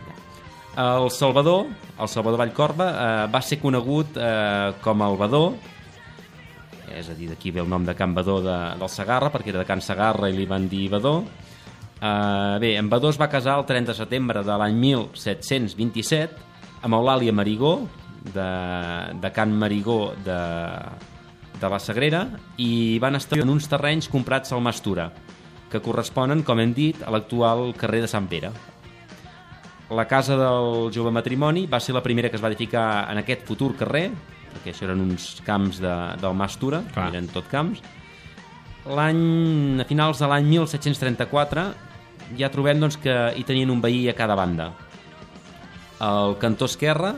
El Salvador Vallcorba, va ser conegut com el Badó, és a dir, d'aquí ve el nom de Can Badó del Segarra, perquè era de Can Segarra i li van dir Badó. Bé, en Badó es va casar el 30 de setembre de l'any 1727 amb Eulàlia Marigó, de Can Marigó de la Sagrera, i van estar en uns terrenys comprats al Mastura, que corresponen, com hem dit, a l'actual carrer de Sant Pere. La casa del jove matrimoni va ser la primera que es va edificar en aquest futur carrer, perquè això eren uns camps del Mastura, eren tot camps. A finals de l'any 1734 ja trobem doncs, que hi tenien un veí a cada banda. Al cantó esquerre,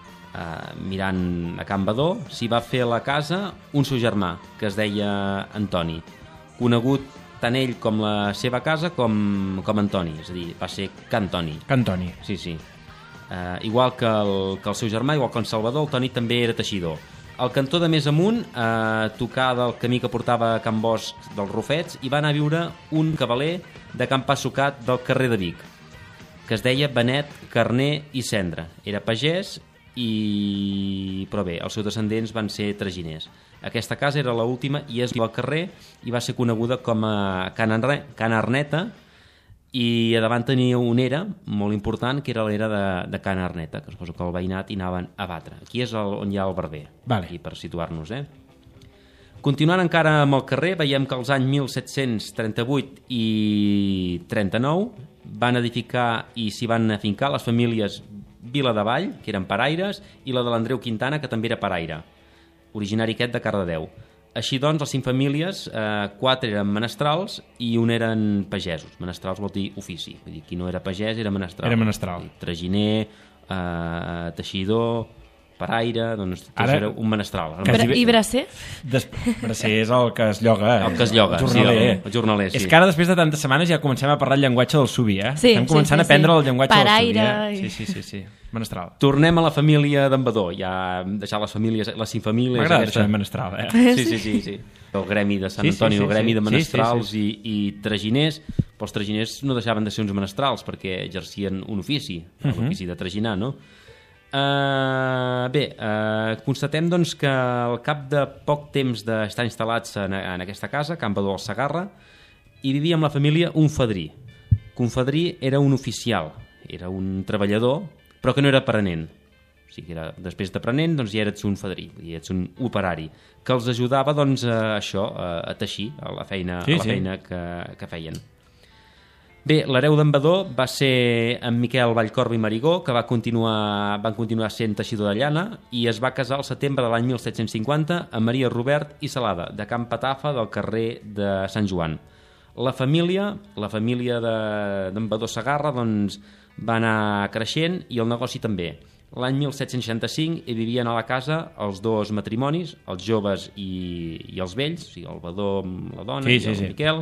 mirant a Can Badó, s'hi va fer la casa un seu germà, que es deia Antoni, conegut tant ell com la seva casa com Antoni, és a dir, va ser Can Toni. Can Toni. Sí. Igual que el seu germà, igual que en Salvador, el Toni també era teixidor. Al cantó de més amunt, a tocar del camí que portava a Can Bosch dels Rufets, hi va anar a viure un cavaler de Can Passucat del carrer de Vic, que es deia Benet Carner i Cendra. Era pagès, però bé, els seus descendents van ser traginers. Aquesta casa era l'última i és al carrer i va ser coneguda com a Can Arneta, i a davant tenia una era molt important, que era l'era de Can Arneta, que suposo que el veïnat hi anaven a batre. Aquí és on hi ha el barber, aquí per situar-nos. Continuant encara amb el carrer, veiem que als anys 1738 i 39 van edificar i s'hi van afincar les famílies Viladevall, que eren paraires, i la de l'Andreu Quintana, que també era paraire, originari aquest de Cardedeu. Així doncs, les 5 famílies, 4 eren menestrals i un eren pagesos. Menestrals vol dir ofici. Vull dir, qui no era pagès era menestral. Era menestral. Traginer, teixidor, paraire, doncs ara, era un menestral. I bracer? Bracer és el que es lloga. El que es lloga, el jornaler. Sí. És que ara, després de tantes setmanes, ja comencem a parlar el llenguatge del Subi, Sí, estem començant a aprendre el llenguatge paraire, del Subi. Sí. Menestral. Tornem a la família d'en Badó, ja hem deixat les 5 famílies. M'agrada això de menestral, Sí. El gremi de Sant Antoni, el gremi de menestrals i traginers, però els traginers no deixaven de ser uns menestrals perquè exercien un ofici, l'ofici de traginar, no? Constatem doncs, que al cap de poc temps d'estar instal·lats en aquesta casa, Can Badó del Segarra, hi vivia amb la família un fadrí. Un fadrí era un oficial, era un treballador, però que no era aprenent. O sigui, després d'aprenent doncs, ja eres un fadrí, ja eres un operari, que els ajudava doncs, a teixir, a la feina que feien. Bé, l'hereu d'en Badó va ser en Miquel Vallcorba i Marigó, que van continuar sent teixidor de llana, i es va casar al setembre de l'any 1750 amb Maria Robert i Salada, de Can Patafa, del carrer de Sant Joan. La família d'en Badó Segarra doncs, va anar creixent i el negoci també. L'any 1765 hi vivien a la casa els 2 matrimonis, els joves i els vells, o sigui, el Badó amb la dona i el Miquel,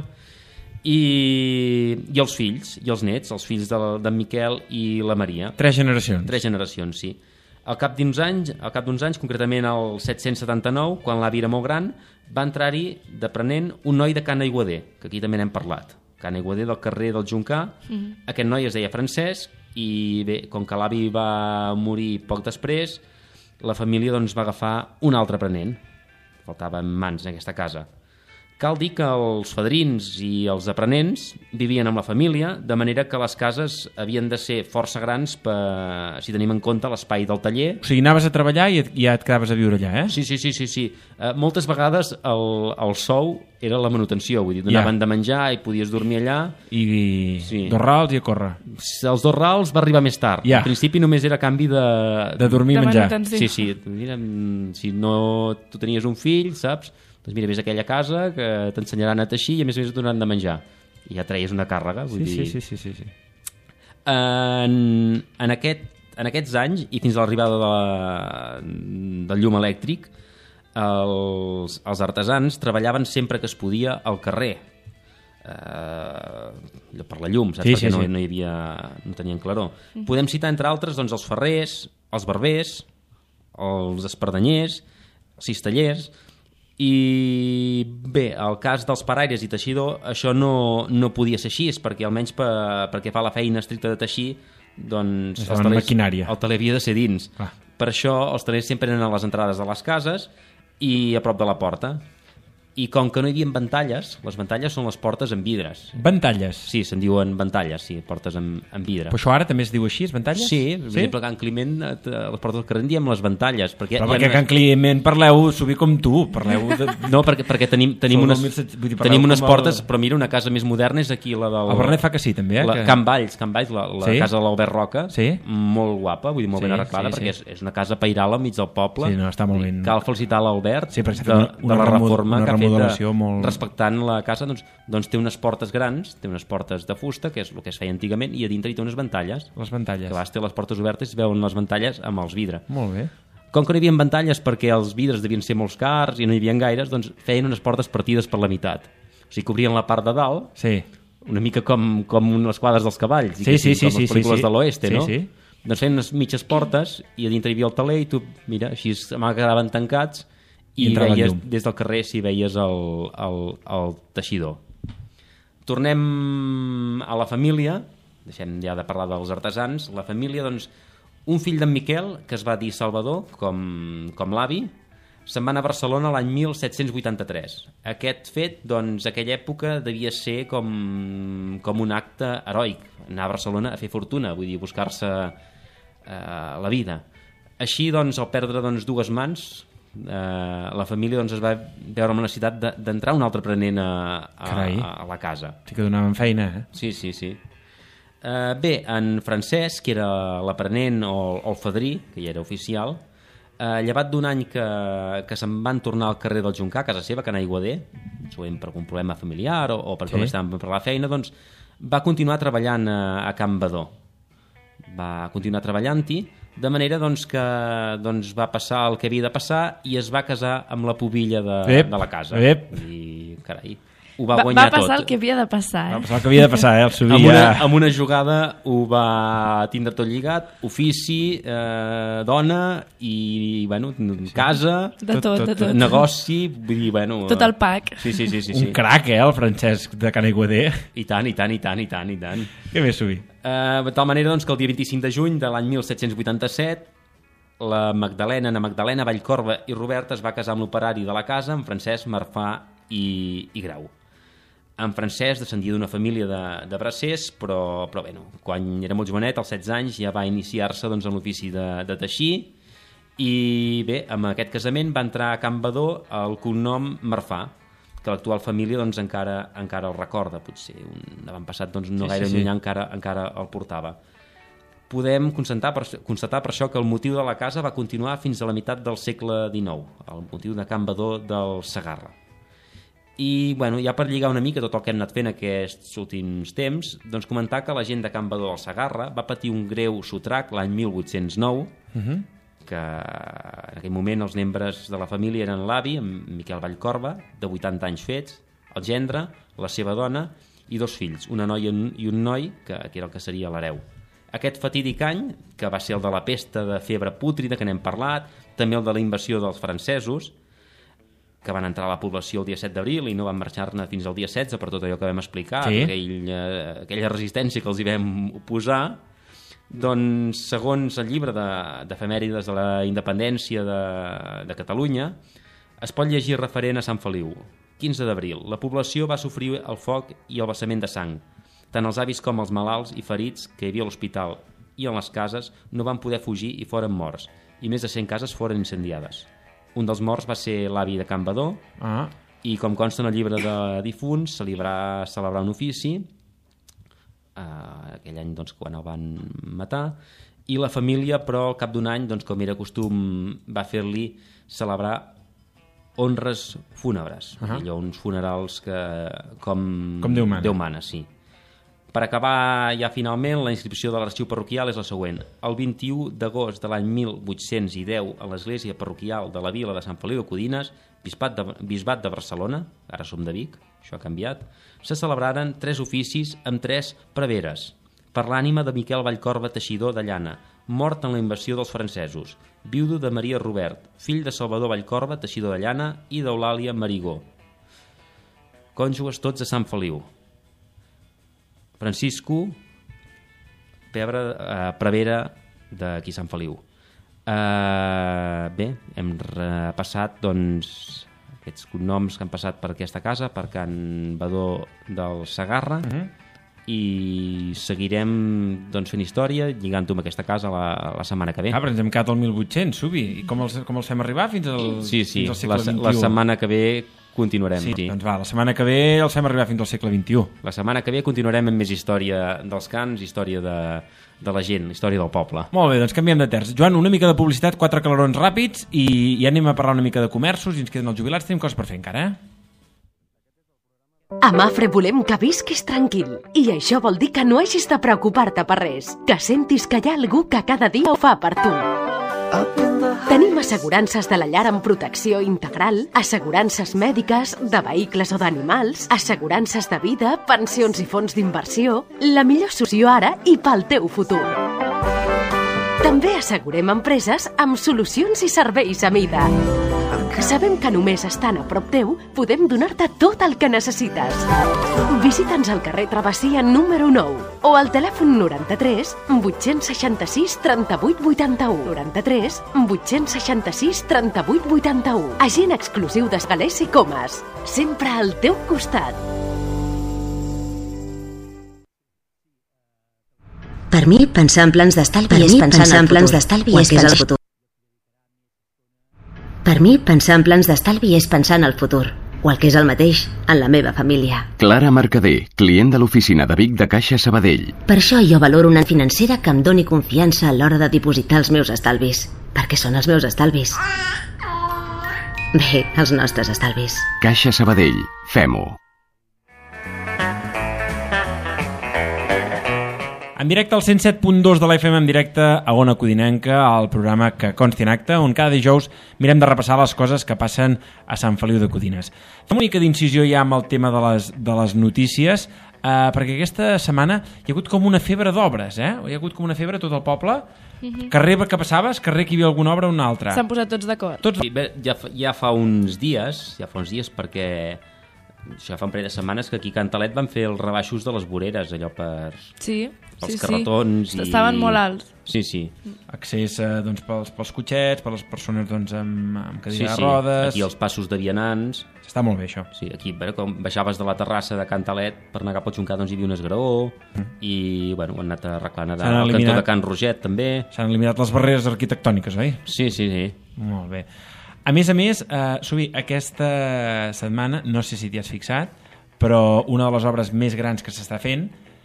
i els fills i els nets, els fills d'en Miquel i la Maria. 3 generacions. 3 generacions, sí. Al cap d'uns anys, concretament el 779, quan l'avi era molt gran, va entrar-hi d'aprenent un noi de Can Aiguader, que aquí també n'hem parlat. Can Aiguader, del carrer del Juncà. Aquest noi es deia Francesc i bé, com que l'avi va morir poc després, la família doncs, va agafar un altre aprenent. Faltaven mans en aquesta casa. Cal dir que els fadrins i els aprenents vivien amb la família, de manera que les cases havien de ser força grans si tenim en compte l'espai del taller. O sigui, anaves a treballar i ja et quedaves a viure allà, eh? Sí. Moltes vegades el sou era la manutenció, vull dir, donaven de menjar i podies dormir allà. I dos rals i a córrer. Els 2 rals va arribar més tard. Al principi només era a canvi de dormir i menjar. Sí. Mira, si no tu tenies un fill, saps? Doncs mira, vés a aquella casa que t'ensenyaran a teixir i a més et donaran de menjar. I ja treies una càrrega. Vull dir... Sí. En aquests anys, i fins a l'arribada del llum elèctric, els artesans treballaven sempre que es podia al carrer. Per la llum, saps? Perquè no hi havia... no tenien claror. Podem citar, entre altres, doncs, els ferrers, els barbers, els espardanyers, els cistellers... I bé, el cas dels paraires i teixidor, això no podia ser així, perquè almenys perquè fa la feina estricta de teixir, doncs el taler havia de ser dins. Per això els talers sempre eren a les entrades de les cases i a prop de la porta. I com que no hi havia ventalles, les ventalles són les portes amb vidres. Ventalles? Sí, se'n diuen ventalles, sí, portes amb vidre. Però això ara també es diu així, ventalles? Sí, per exemple, a Can Climent, a les portes del carrer en diem les ventalles. Però perquè a Can Climent parleu sovint com tu, parleu... No, perquè tenim unes portes, però mira, una casa més moderna és aquí la del... El Bernet fa que sí, també, eh? Can Valls, la casa de l'Albert Roca, molt guapa, vull dir, molt ben arreglada, perquè és una casa pairal al mig del poble. Sí, no, està molt ben... Cal felicitar l'Albert de la reforma que ha fet respectant la casa, doncs té unes portes grans, té unes portes de fusta, que és el que es feia antigament, i a dintre hi té unes ventalles. Les ventalles. Que a vegades té les portes obertes i es veuen les ventalles amb els vidres. Molt bé. Com que no hi havia ventalles perquè els vidres devien ser molt cars i no hi havia gaires, doncs feien unes portes partides per la meitat. O sigui, cobrien la part de dalt, una mica com les quadres dels cavalls, com les pel·lícules de l'oeste, no? Doncs feien unes mitges portes i a dintre hi havia el taler i tu, mira, així quedaven tancats i veies des del carrer si veies el teixidor. Tornem a la família, deixem ja de parlar dels artesans. La família, doncs, un fill d'en Miquel, que es va dir Salvador, com l'avi, se'n va anar a Barcelona l'any 1783. Aquest fet, doncs, aquella època devia ser com un acte heroic, anar a Barcelona a fer fortuna, vull dir, buscar-se la vida. Així, doncs, al perdre 2 mans, la família es va veure amb la necessitat d'entrar un altre aprenent a la casa. Sí que donaven feina, eh? Sí. Bé, en Francesc, que era l'aprenent o el fadrí, que ja era oficial, llevat d'un any que se'n van tornar al carrer del Juncà, a casa seva, a Can Aiguader, segurament per un problema familiar o perquè estaven per la feina, doncs va continuar treballant a Can Badó. Va continuar treballant-hi, de manera que va passar el que havia de passar i es va casar amb la pubilla de la casa. I, carai, ho va guanyar tot. Va passar el que havia de passar, Va passar el que havia de passar, el Sobia. Amb una jugada ho va tindre tot lligat, ofici, dona i, bueno, casa, de tot. Negoci, vull dir, bueno... Tot el pack. Sí. Un crac, el Francesc de Can Aiguader. I tant. Què més, Subi? De tal manera que el dia 25 de juny de l'any 1787 la Magdalena Vallcorba i Robert es va casar amb l'operari de la casa, en Francesc Marfà i Grau. En Francesc descendia d'una família de bracers, però bé, quan era molt jovenet, als 16 anys, ja va iniciar-se en l'ofici de teixir i bé, amb aquest casament va entrar a Can Badó el cognom Marfà, que l'actual família encara el recorda, potser un avantpassat no gaire llunyà encara el portava. Podem constatar per això que el motiu de la casa va continuar fins a la meitat del segle XIX, el motiu de Can Badó del Segarra. I bueno, ja per lligar una mica tot el que hem anat fent aquests últims temps, doncs comentar que la gent de Can Badó del Segarra va patir un greu sotrac l'any 1809, que en aquell moment els membres de la família eren l'avi, en Miquel Vallcorba, de 80 anys fets, el gendre, la seva dona i 2 fills, una noia i un noi, que era el que seria l'hereu. Aquest fatídic any, que va ser el de la pesta de febre pútrida, que n'hem parlat, també el de la invasió dels francesos, que van entrar a la població el dia 7 d'abril i no van marxar-ne fins al dia 16 per tot allò que vam explicar, aquella resistència que els hi vam oposar. Doncs, segons el llibre d'efemèrides de la independència de Catalunya, es pot llegir referent a Sant Feliu. 15 d'abril. La població va sofrir el foc i el vessament de sang. Tant els avis com els malalts i ferits que hi havia a l'hospital i en les cases no van poder fugir i foren morts, i més de 100 cases foren incendiades. Un dels morts va ser l'avi de Can Badó, i com consta en el llibre de difunts, se li va celebrar un ofici, aquell any doncs, quan el van matar, i la família, però al cap d'un any, doncs, com era costum, va fer-li celebrar honres fúnebres, allò, uns funerals que com Déu mana, sí. Per acabar ja finalment, la inscripció de l'arxiu parroquial és la següent. El 21 d'agost de l'any 1810, a l'església parroquial de la vila de Sant Feliu de Codines, bisbat de Barcelona, ara som de Vic, això ha canviat, se celebraren 3 oficis amb 3 preveres. Per l'ànima de Miquel Vallcorba Teixidor de Llana, mort en la invasió dels francesos, viudo de Maria Robert, fill de Salvador Vallcorba Teixidor de Llana i d'Eulàlia Marigó. Cònjuges tots de Sant Feliu. Francisco Prevera d'aquí Sant Feliu. Bé, hem repassat doncs, aquests cognoms que han passat per aquesta casa, per Can Badó del Segarra, i seguirem doncs, fent història, lligant-ho amb aquesta casa la setmana que ve. Però ens hem quedat al 1800, Subi. I com els fem arribar fins al segle XXI? La setmana que ve continuarem. Sí, doncs va, la setmana que ve els fem arribar fins al segle XXI. La setmana que ve continuarem amb més història dels cants, història de la gent, història del poble. Molt bé, doncs canviem de terç. Joan, una mica de publicitat, 4 calarons ràpids i anem a parlar una mica de comerços i ens queden els jubilats, tenim coses per fer encara, A Mafre volem que visquis tranquil i això vol dir que no hagis de preocupar-te per res, que sentis que hi ha algú que cada dia ho fa per tu. Tenim assegurances de la llar amb protecció integral, assegurances mèdiques, de vehicles o d'animals, assegurances de vida, pensions i fons d'inversió, la millor solució ara i pel teu futur. També assegurem empreses amb solucions i serveis a mida. Sabem que només estant a prop teu podem donar-te tot el que necessites. Visita'ns al carrer Travessia número 9 o al telèfon 93 866 38 81. 93 866 38 81. Agent exclusiu d'Esgalés i Comas. Sempre al teu costat. Per mi, pensar en plans d'estalvi és pensar en plans d'estalvi és pensar en el futur. Per mi, pensar en plans d'estalvi és pensar en el futur, o el que és el mateix, en la meva família. Clara Mercader, client de l'oficina de Vic de Caixa Sabadell. Per això jo valoro una financera que em doni confiança a l'hora de dipositar els meus estalvis, perquè són els meus estalvis. Bé, els nostres estalvis. Caixa Sabadell, fem-ho. En directe al 107.2 de la FM, en directe a Ona Codinenca, al programa que consti en acte, on cada dijous mirem de repassar les coses que passen a Sant Feliu de Codines. Fem una mica d'incisió ja amb el tema de les notícies, perquè aquesta setmana hi ha hagut com una febre d'obres, Hi ha hagut com una febre a tot el poble. Carrer que passaves, carrer que hi havia alguna obra o una altra. S'han posat tots d'acord. Ja fa uns dies, perquè això fa un parell de setmanes que aquí a Cantalet van fer els rebaixos de les voreres, allò pels carretons. Estaven molt alts. Sí. Accés doncs, pels cotxets, per les persones doncs, amb cadira de rodes. Aquí els passos de vianants. Està molt bé, això. Sí, aquí, quan baixaves de la terrassa de Cantalet per anar cap al Xuncar, doncs hi havia un esgraó i, ho han anat arreglant al cantó de Can Roget, també. S'han eliminat les barreres arquitectòniques, oi? Sí. Molt bé. A més, Subi, aquesta setmana, no sé si t'hi has fixat, però una de les obres més grans que s'està fent,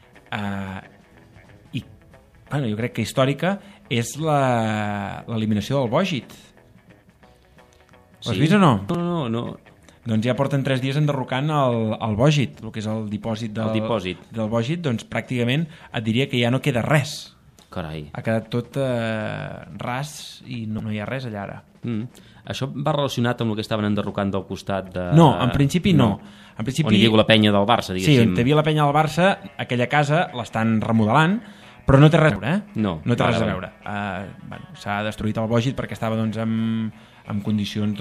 i jo crec que històrica, és l'eliminació del bògit. Ho has vist o no? No. Doncs ja porten 3 dies enderrocant el bògit, el que és el dipòsit del bògit, doncs pràcticament et diria que ja no queda res. Carai. Ha quedat tot ras i no hi ha res allà ara. Això va relacionat amb el que estaven enderrocant del costat de... No, en principi no. On hi havia la penya del Barça, diguéssim. Sí, on hi havia la penya del Barça, aquella casa l'estan remodelant, Però no té res a veure, No té res a veure. S'ha destruït el bògit perquè estava doncs, en condicions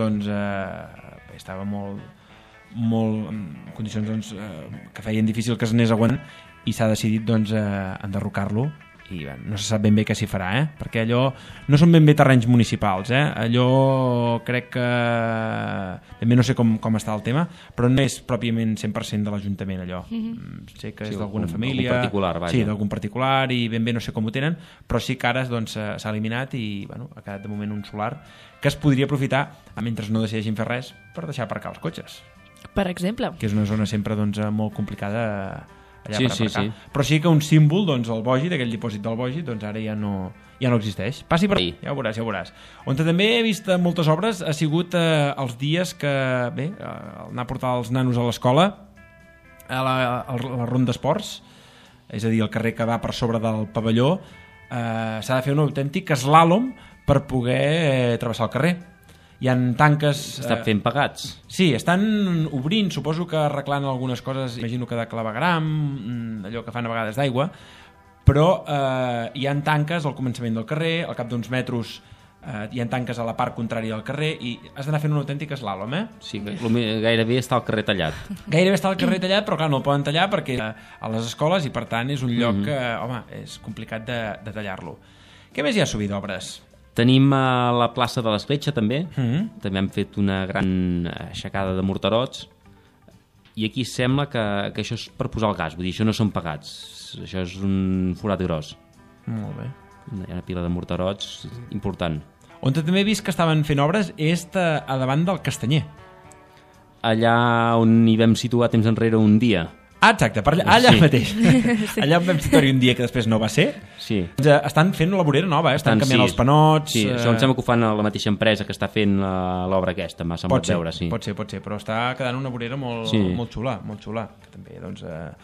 estava molt en condicions doncs, que feien difícil que es anés aguantant, i s'ha decidit doncs, enderrocar-lo, i no se sap ben bé què s'hi farà, perquè allò no són ben bé terrenys municipals, allò crec que ben bé no sé com està el tema, però no és pròpiament 100% de l'Ajuntament allò. Sé que és d'alguna família, d'algun particular, i ben bé no sé com ho tenen, però sí que ara doncs, s'ha eliminat i ha quedat de moment un solar que es podria aprofitar, mentre no decideixin fer res, per deixar aparcar els cotxes. Per exemple. Que és una zona sempre doncs, molt complicada allà per aparcar. Sí. Però sí que un símbol, doncs, el bògit, aquell dipòsit del bògit, doncs ara ja no existeix. Passi per ahí, ja ho veuràs. On també he vist moltes obres ha sigut els dies que, anar a portar els nanos a l'escola, a la ronda d'esports, és a dir, el carrer que va per sobre del pavelló, s'ha de fer un autèntic eslàlom per poder travessar el carrer. Hi ha tanques... Estan fent pagats? Sí, estan obrint, suposo que arreglant algunes coses, imagino que de clavegram, allò que fan a vegades d'aigua, però hi ha tanques al començament del carrer, al cap d'uns metres hi ha tanques a la part contrària del carrer, i has d'anar fent un autèntic eslàlom, Sí, gairebé està el carrer tallat. Gairebé està el carrer tallat, però clar, no el poden tallar perquè a les escoles, i per tant és un lloc que, és complicat de tallar-lo. Què més hi ha subit d'obres? Tenim a la plaça de l'Escletxa també, també hem fet una gran aixecada de morterots, i aquí sembla que això és per posar el gas, vull dir, això no són pagats, això és un forat gros. Molt bé. Hi ha una pila de morterots important. On també he vist que estaven fent obres és a davant del Castanyer. Allà on hi vam situar temps enrere un dia. Exacte, allà mateix. Sí. Allà vam situar-hi un dia que després no va ser. Sí. Estan fent la vorera nova, estan canviant els panots... Sí, això em sembla que ho fan a la mateixa empresa que està fent l'obra aquesta, m'ha semblat veure, sí. Pot ser, però està quedant una vorera molt xula, que també, doncs...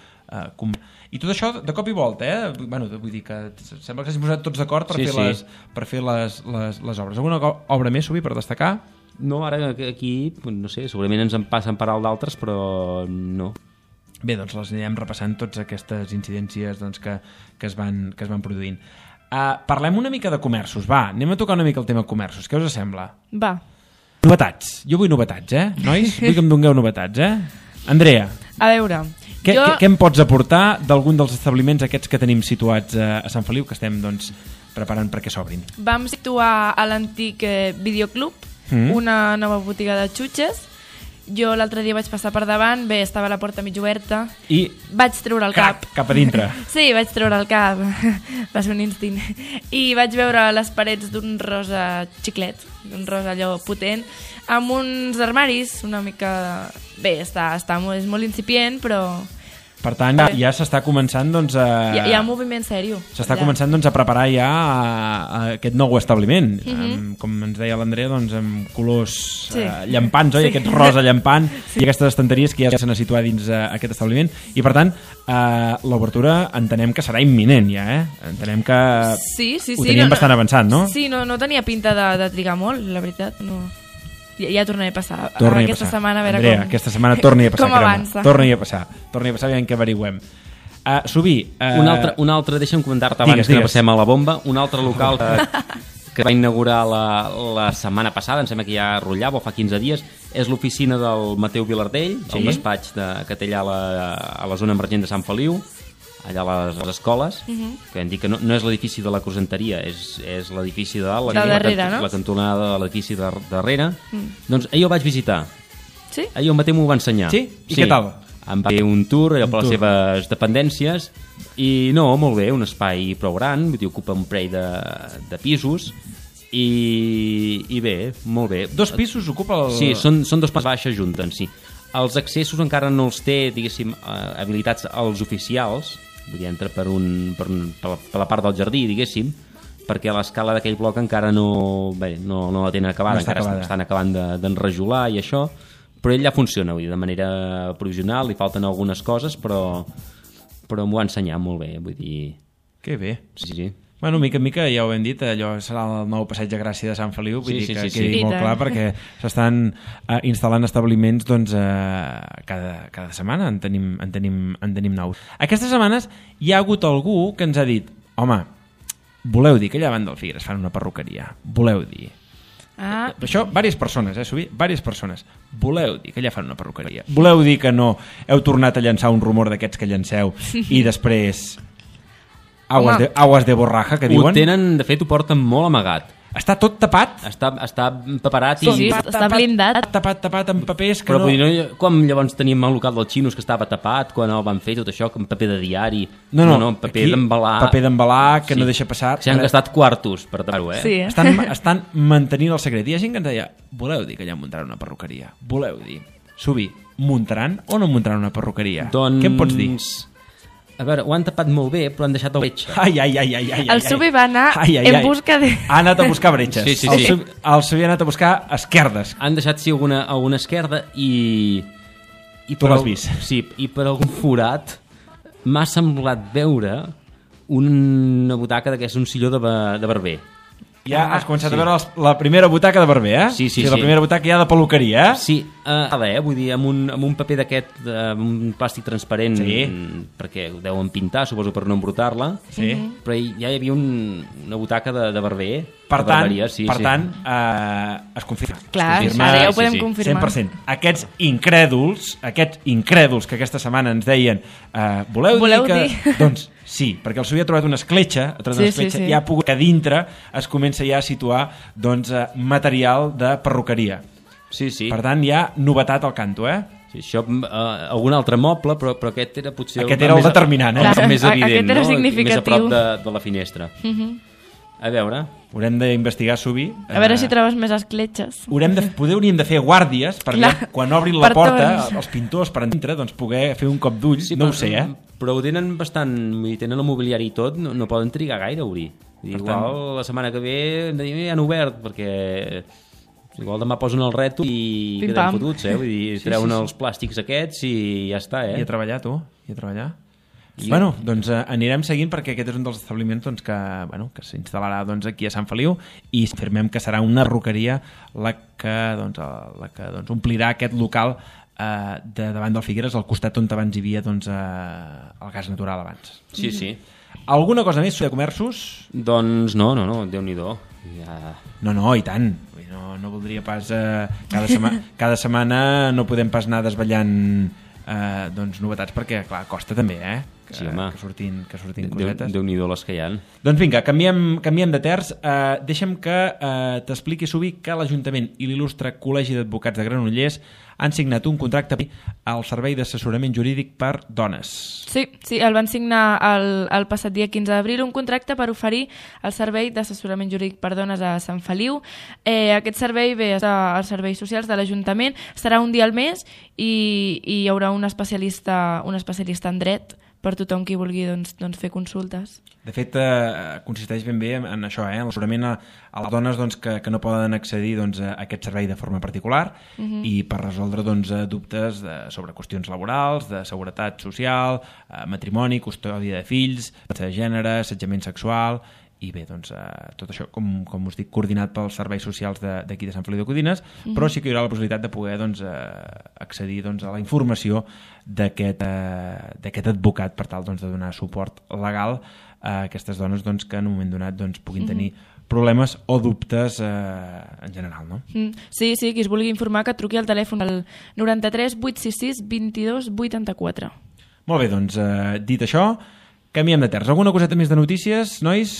I tot això de cop i volta, vull dir que sembla que s'han posat tots d'acord per fer les obres. Alguna obra més, Subi, per destacar? No, ara aquí, no sé, segurament ens en passen per alt d'altres, però no. Bé, doncs les anirem repassant totes aquestes incidències doncs, que es van produint. Parlem una mica de comerços, anem a tocar una mica el tema comerços, què us sembla? Va. Novetats, jo vull novetats, nois? Vull que em dongueu novetats, Andrea. A veure... Què em pots aportar d'algun dels establiments aquests que tenim situats a Sant Feliu, que estem doncs, preparant perquè s'obrin? Vam situar a l'antic videoclub una nova botiga de xutxes. Jo l'altre dia vaig passar per davant, estava la porta mig oberta, i vaig treure el cap. Cap a dintre. Sí, vaig treure el cap, va ser un instint. I vaig veure les parets d'un rosa xiclet, d'un rosa allò potent, amb uns armaris una mica... Bé, és molt incipient, però... Per tant, ja s'està començant doncs, Hi ha un moviment seriós. S'està començant doncs, a preparar ja aquest nou establiment. Com ens deia l'Andrea, doncs, amb colors llampants, oi? Aquest rosa llampant i aquestes estanteries que ja s'han de situar dins aquest establiment. I per tant, l'obertura entenem que serà imminent ja, Entenem que ho teníem bastant avançat, no? Sí, no tenia pinta de trigar molt, la veritat, no... Ja tornaré a passar. Aquesta setmana a veure Andrea, aquesta setmana torni a passar. Com avança. Torni a passar, veiem què averigüem. Subí... Un altre, deixa'm comentar-te abans que passem a la bomba, un altre local que va inaugurar la setmana passada, em sembla que ja rotllava, fa 15 dies, és l'oficina del Mateu Vilardell, el despatx que té allà a la zona emergent de Sant Feliu, allà a les escoles, que hem dit que no és l'edifici de la croissanteria, és l'edifici de dalt, la cantonada de l'edifici de darrere. Doncs ahir ho vaig visitar. Sí? Ahir el Mateu m'ho va ensenyar. Sí? I què tal? Em va fer un tour allà per les seves dependències i no, molt bé, un espai prou gran, vull dir, ocupa un parell de pisos i bé, molt bé. 2 pisos ocupa el... Sí, són 2 plantes baixes juntes, sí. Els accessos encara no els té, diguéssim, habilitats els oficials, vull dir, entra per la part del jardí, diguéssim, perquè l'escala d'aquell bloc encara no la tenen acabada, encara estan acabant d'enrajolar i això, però ell ja funciona, vull dir, de manera provisional, li falten algunes coses, però m'ho ha ensenyat molt bé, vull dir... Que bé. Sí. Bueno, mica en mica, ja ho hem dit, allò serà el nou passeig de Gràcia de Sant Feliu, vull dir que quedi molt clar, perquè s'estan instal·lant establiments doncs, cada setmana, en tenim nous. Aquestes setmanes hi ha hagut algú que ens ha dit home, voleu dir que allà davant del Figueres fan una perruqueria? Voleu dir? Això, diverses persones, diverses persones. Voleu dir que allà fan una perruqueria? Voleu dir que no heu tornat a llançar un rumor d'aquests que llanceu i després aguas de borraja, que diuen? Ho tenen, de fet, ho porten molt amagat. Està tot tapat? Està paperat i... Sí, està blindat. Tapat amb papers que però no... Com llavors teníem el local dels xinos que estava tapat quan el van fer tot això, amb paper de diari. No, paper d'embalar. Paper d'embalar que no deixa passar. S'han gastat quartos per tapar-ho, Sí. Estan mantenint el secret. Hi ha gent que ens deia, voleu dir que allà muntaran una perruqueria? Voleu dir? Subi, muntaran o no muntaran una perruqueria? Doncs... Què em pots dir? A veure, ho han tapat molt bé, però han deixat el bretxa. El Subi va anar en busca de... Ha anat a buscar bretxes. Sí. El Subi ha anat a buscar esquerdes. Han deixat, sí, alguna esquerda i tu l'has vist. Sí, i per algun forat m'ha semblat veure una butaca que és un silló de barber. Ja has començat a veure la primera butaca de barber, eh? Sí. La primera butaca ja de peluqueria, eh? Sí, vull dir, amb un paper d'aquest, amb un plàstic transparent, perquè ho deuen pintar, suposo, per no embrutar-la, però ja hi havia una butaca de barber. Per tant, es confirma. Clar, ara ja ho podem confirmar. 100%. Aquests incrèduls que aquesta setmana ens deien voleu dir que... Doncs sí, perquè el Subi ha trobat una escletxa, i ha pogut que dintre es comença ja a situar material de perruqueria. Sí. Per tant, hi ha novetat al canto, eh? Sí, això, algun altre moble, però aquest era potser... Aquest era el determinant, el més evident, aquest era significatiu. Més a prop de la finestra. A veure... Haurem d'investigar, Subi. A veure si trobes més escletxes. Hauríem de fer guàrdies perquè quan obrin la porta, els pintors per dintre, doncs poder fer un cop d'ull, no ho sé, eh? Però ho tenen bastant... Tenen el mobiliari i tot, no poden trigar gaire a obrir. Igual la setmana que ve ja han obert, perquè... Igual demà posen el reto i queden fotuts, eh? Vull dir, treuen els plàstics aquests i ja està, eh? I a treballar, tu, i a treballar. Bueno, doncs anirem seguint perquè aquest és un dels establiments que s'instal·larà aquí a Sant Feliu i afirmem que serà una perruqueria la que omplirà aquest local de davant del Figueres, al costat on abans hi havia el gas natural abans. Sí. Alguna cosa més de comerços? Doncs no, Déu-n'hi-do. No, i tant. No voldria pas... Cada setmana no podem pas anar desvetllant novetats perquè, clar, costa també, eh? Sí, home. Que sortin cosetes. Déu-n'hi-do les que hi ha. Doncs vinga, canviem de terç. Deixa'm que t'expliqui, Subi, que l'Ajuntament i l'il·lustre Col·legi d'Advocats de Granollers han signat un contracte al Servei d'Assessorament Jurídic per Dones. Sí, el van signar el passat dia 15 d'abril, un contracte per oferir el Servei d'Assessorament Jurídic per Dones a Sant Feliu. Aquest servei ve als serveis socials de l'Ajuntament, estarà un dia al mes i hi haurà un especialista en dret per tothom qui vulgui fer consultes. De fet, consisteix ben bé en això, l'assessorament a les dones que no poden accedir a aquest servei de forma particular i per resoldre dubtes sobre qüestions laborals, de seguretat social, matrimoni, custòdia de fills, de gènere, assetjament sexual... I bé, tot això, com us dic, coordinat pels serveis socials d'aquí de Sant Feliu de Codines, però sí que hi haurà la possibilitat de poder accedir a la informació d'aquest advocat per tal de donar suport legal a aquestes dones que en un moment donat puguin tenir problemes o dubtes en general, no? Sí, qui es vulgui informar que truqui al telèfon al 93 866 22 84. Molt bé, doncs, dit això, canviem de terç. Alguna coseta més de notícies, nois?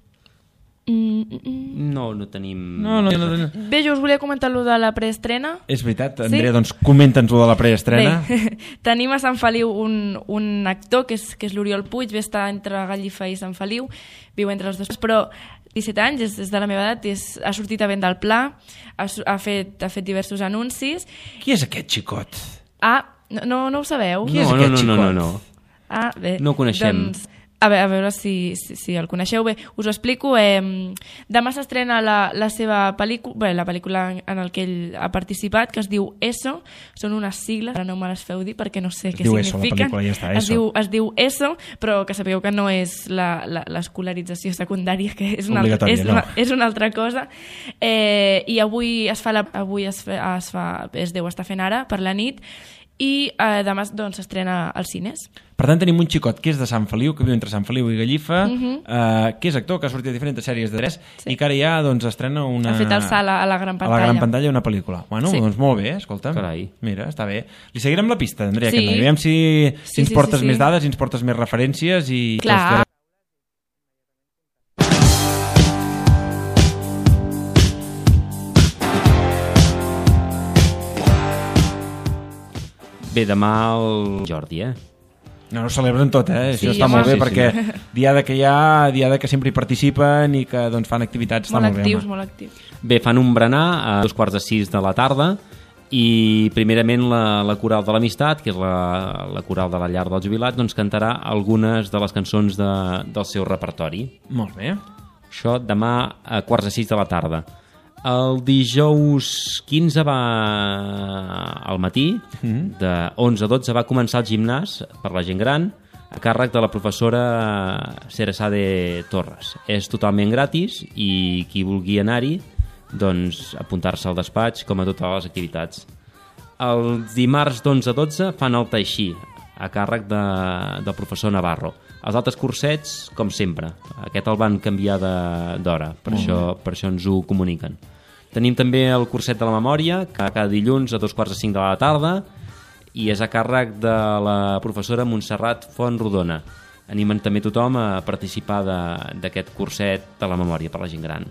No tenim... No. Bé, jo us volia comentar allò de la preestrena. És veritat, Andrea, doncs comenta'ns allò de la preestrena. Bé, tenim a Sant Feliu un actor que és l'Oriol Puig, ve estar entre Gallifa i Sant Feliu, viu entre els dos, però 17 anys, és de la meva edat, ha sortit a vendre el pla, ha fet diversos anuncis. Qui és aquest xicot? No ho sabeu? Qui és aquest xicot? No. Bé, no ho coneixem. Doncs, a veure si el coneixeu bé. Us ho explico. Demà s'estrena la seva pel·lícula, la pel·lícula en la que ell ha participat, que es diu ESO. Són unes sigles, ara no me les feu dir perquè no sé què signifiquen. Es diu ESO, però que sapigueu que no és l'escolarització secundària, que és una altra cosa. I avui es deu estar fent ara, per la nit, i demà doncs s'estrena als cines. Per tant, tenim un xicot que és de Sant Feliu, que viu entre Sant Feliu i Gallifa, que és actor, que ha sortit a diferents sèries de 3 i que ara ja doncs, estrena una... Ha fet el salt a la gran pantalla. A la gran pantalla una pel·lícula. Bueno, Sí. doncs molt bé, escolta'm. Carai. Mira, està bé. Li seguirem la pista, Andrea, Sí. aquest noi. Aviam si Sí, ens sí, portes sí, sí. més dades, si ens portes més referències i... Clar. Bé, demà el Jordi, No, ho celebren tot, Sí, Això està home. molt bé, Sí, sí. perquè diada que hi ha, diada que sempre hi participen i que doncs, fan activitats, està Molt molt bé. actius, home. molt actius. Bé, fan un berenar a 2:45 de la tarda i primerament la Coral de l'Amistat, que és la coral de la llar dels jubilats, doncs cantarà algunes de les cançons del seu repertori. Molt bé. Això demà a 5:45 de la tarda. El dijous 15 al matí, de 11 a 12, va començar el gimnàs per la gent gran a càrrec de la professora Ceresade Torres. És totalment gratis i qui vulgui anar-hi, doncs apuntar-se al despatx com a totes les activitats. El dimarts d'11 a 12 fan el taixí a càrrec del professor Navarro. Els altres cursets, com sempre. Aquest el van canviar d'hora, per això ens ho comuniquen. Tenim també el curset de la memòria, que cada dilluns a 2:45 de la tarda, i és a càrrec de la professora Montserrat Fontrodona. Animen també tothom a participar d'aquest curset de la memòria per la gent gran.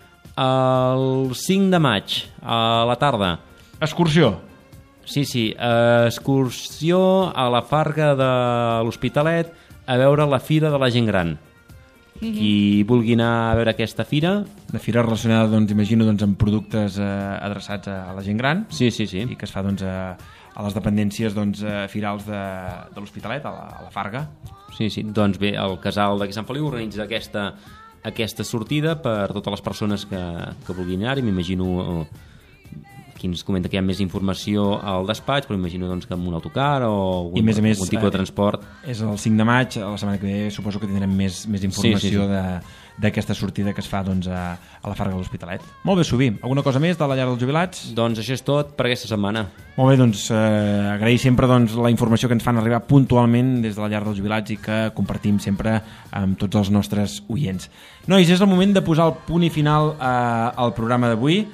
El 5 de maig, a la tarda... Excursió. Sí, excursió a la Farga de l'Hospitalet a veure la Fira de la Gent Gran. Qui vulgui anar a veure aquesta fira... De fira relacionada, doncs, imagino, doncs, amb productes adreçats a la gent gran. Sí. I que es fa doncs, a les dependències doncs, firals de l'Hospitalet, a la Farga. Sí, doncs bé, el casal d'aquí Sant Feliu organitza aquesta sortida per totes les persones que vulguin anar, i m'imagino... Qui ens comenta que hi ha més informació al despatx, però m'imagino doncs, que amb un autocar o I més a més, algun tipus de transport. És el 5 de maig, la setmana que ve suposo que tindrem més informació d'aquesta sortida que es fa doncs, a la Farga de l'Hospitalet. Molt bé, Subí. Alguna cosa més de la llar dels jubilats? Doncs això és tot per aquesta setmana. Molt bé, doncs agrair sempre doncs, la informació que ens fan arribar puntualment des de la llar dels jubilats i que compartim sempre amb tots els nostres oients. Nois, és el moment de posar el punt i final al programa d'avui.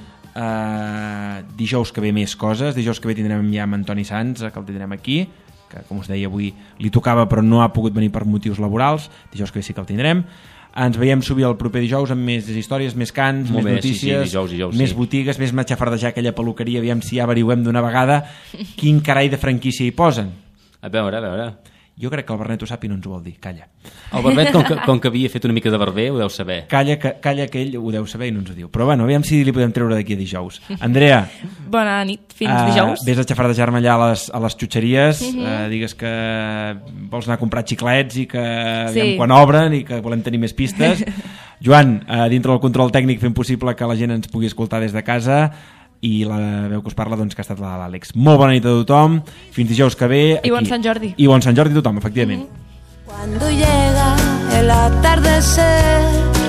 Dijous que ve més coses. Dijous que ve tindrem ja amb Antoni Sans, que el tindrem aquí, que com us deia avui li tocava però no ha pogut venir per motius laborals. Dijous que ve sí que el tindrem. Ens veiem Subí el proper dijous amb més històries, més cants, més notícies, dijous, més botigues, més anar a xafardejar aquella peluqueria, aviam si ja averiguem d'una vegada quin carai de franquícia hi posen. A veure. Jo crec que el Bernet ho sap i no ens ho vol dir, calla. El Barbet, com que havia fet una mica de barber, ho deu saber. Calla que ell ho deu saber i no ens ho diu. Però bueno, aviam si li podem treure d'aquí a dijous. Andrea. Bona nit, fins dijous. Vés a xafardejar-me allà a les xutxeries, digues que vols anar a comprar xiclets i que aviam quan obren i que volem tenir més pistes. Joan, dintre del control tècnic fent possible que la gent ens pugui escoltar des de casa, i la veu que us parla doncs, que ha estat l'Àlex. Molt bona nit a tothom, fins dijous que ve aquí. I bon Sant Jordi. I bon Sant Jordi a tothom, efectivament. Cuando llega el atardecer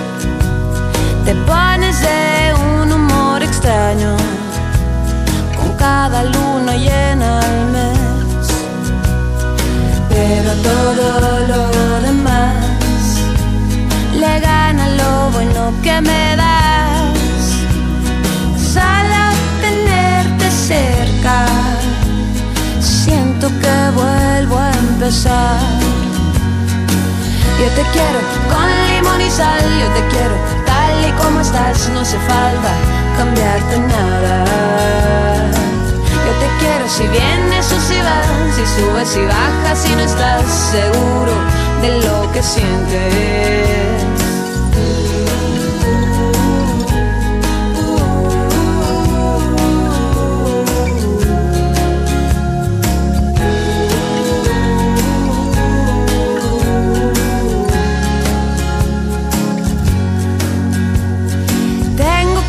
te pones de un humor extraño con cada luna llena al mes, pero todo lo demás le gana lo bueno que me das. Solo tenerte cerca siento que vuelvo a empezar. Yo te quiero con limón y sal, yo te quiero tal y como estás, no hace falta cambiarte nada. Yo te quiero si vienes o si vas, si subes y bajas, si no estás seguro de lo que sientes.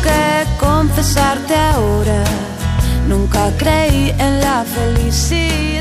Confesarte ahora, nunca creí en la felicidad.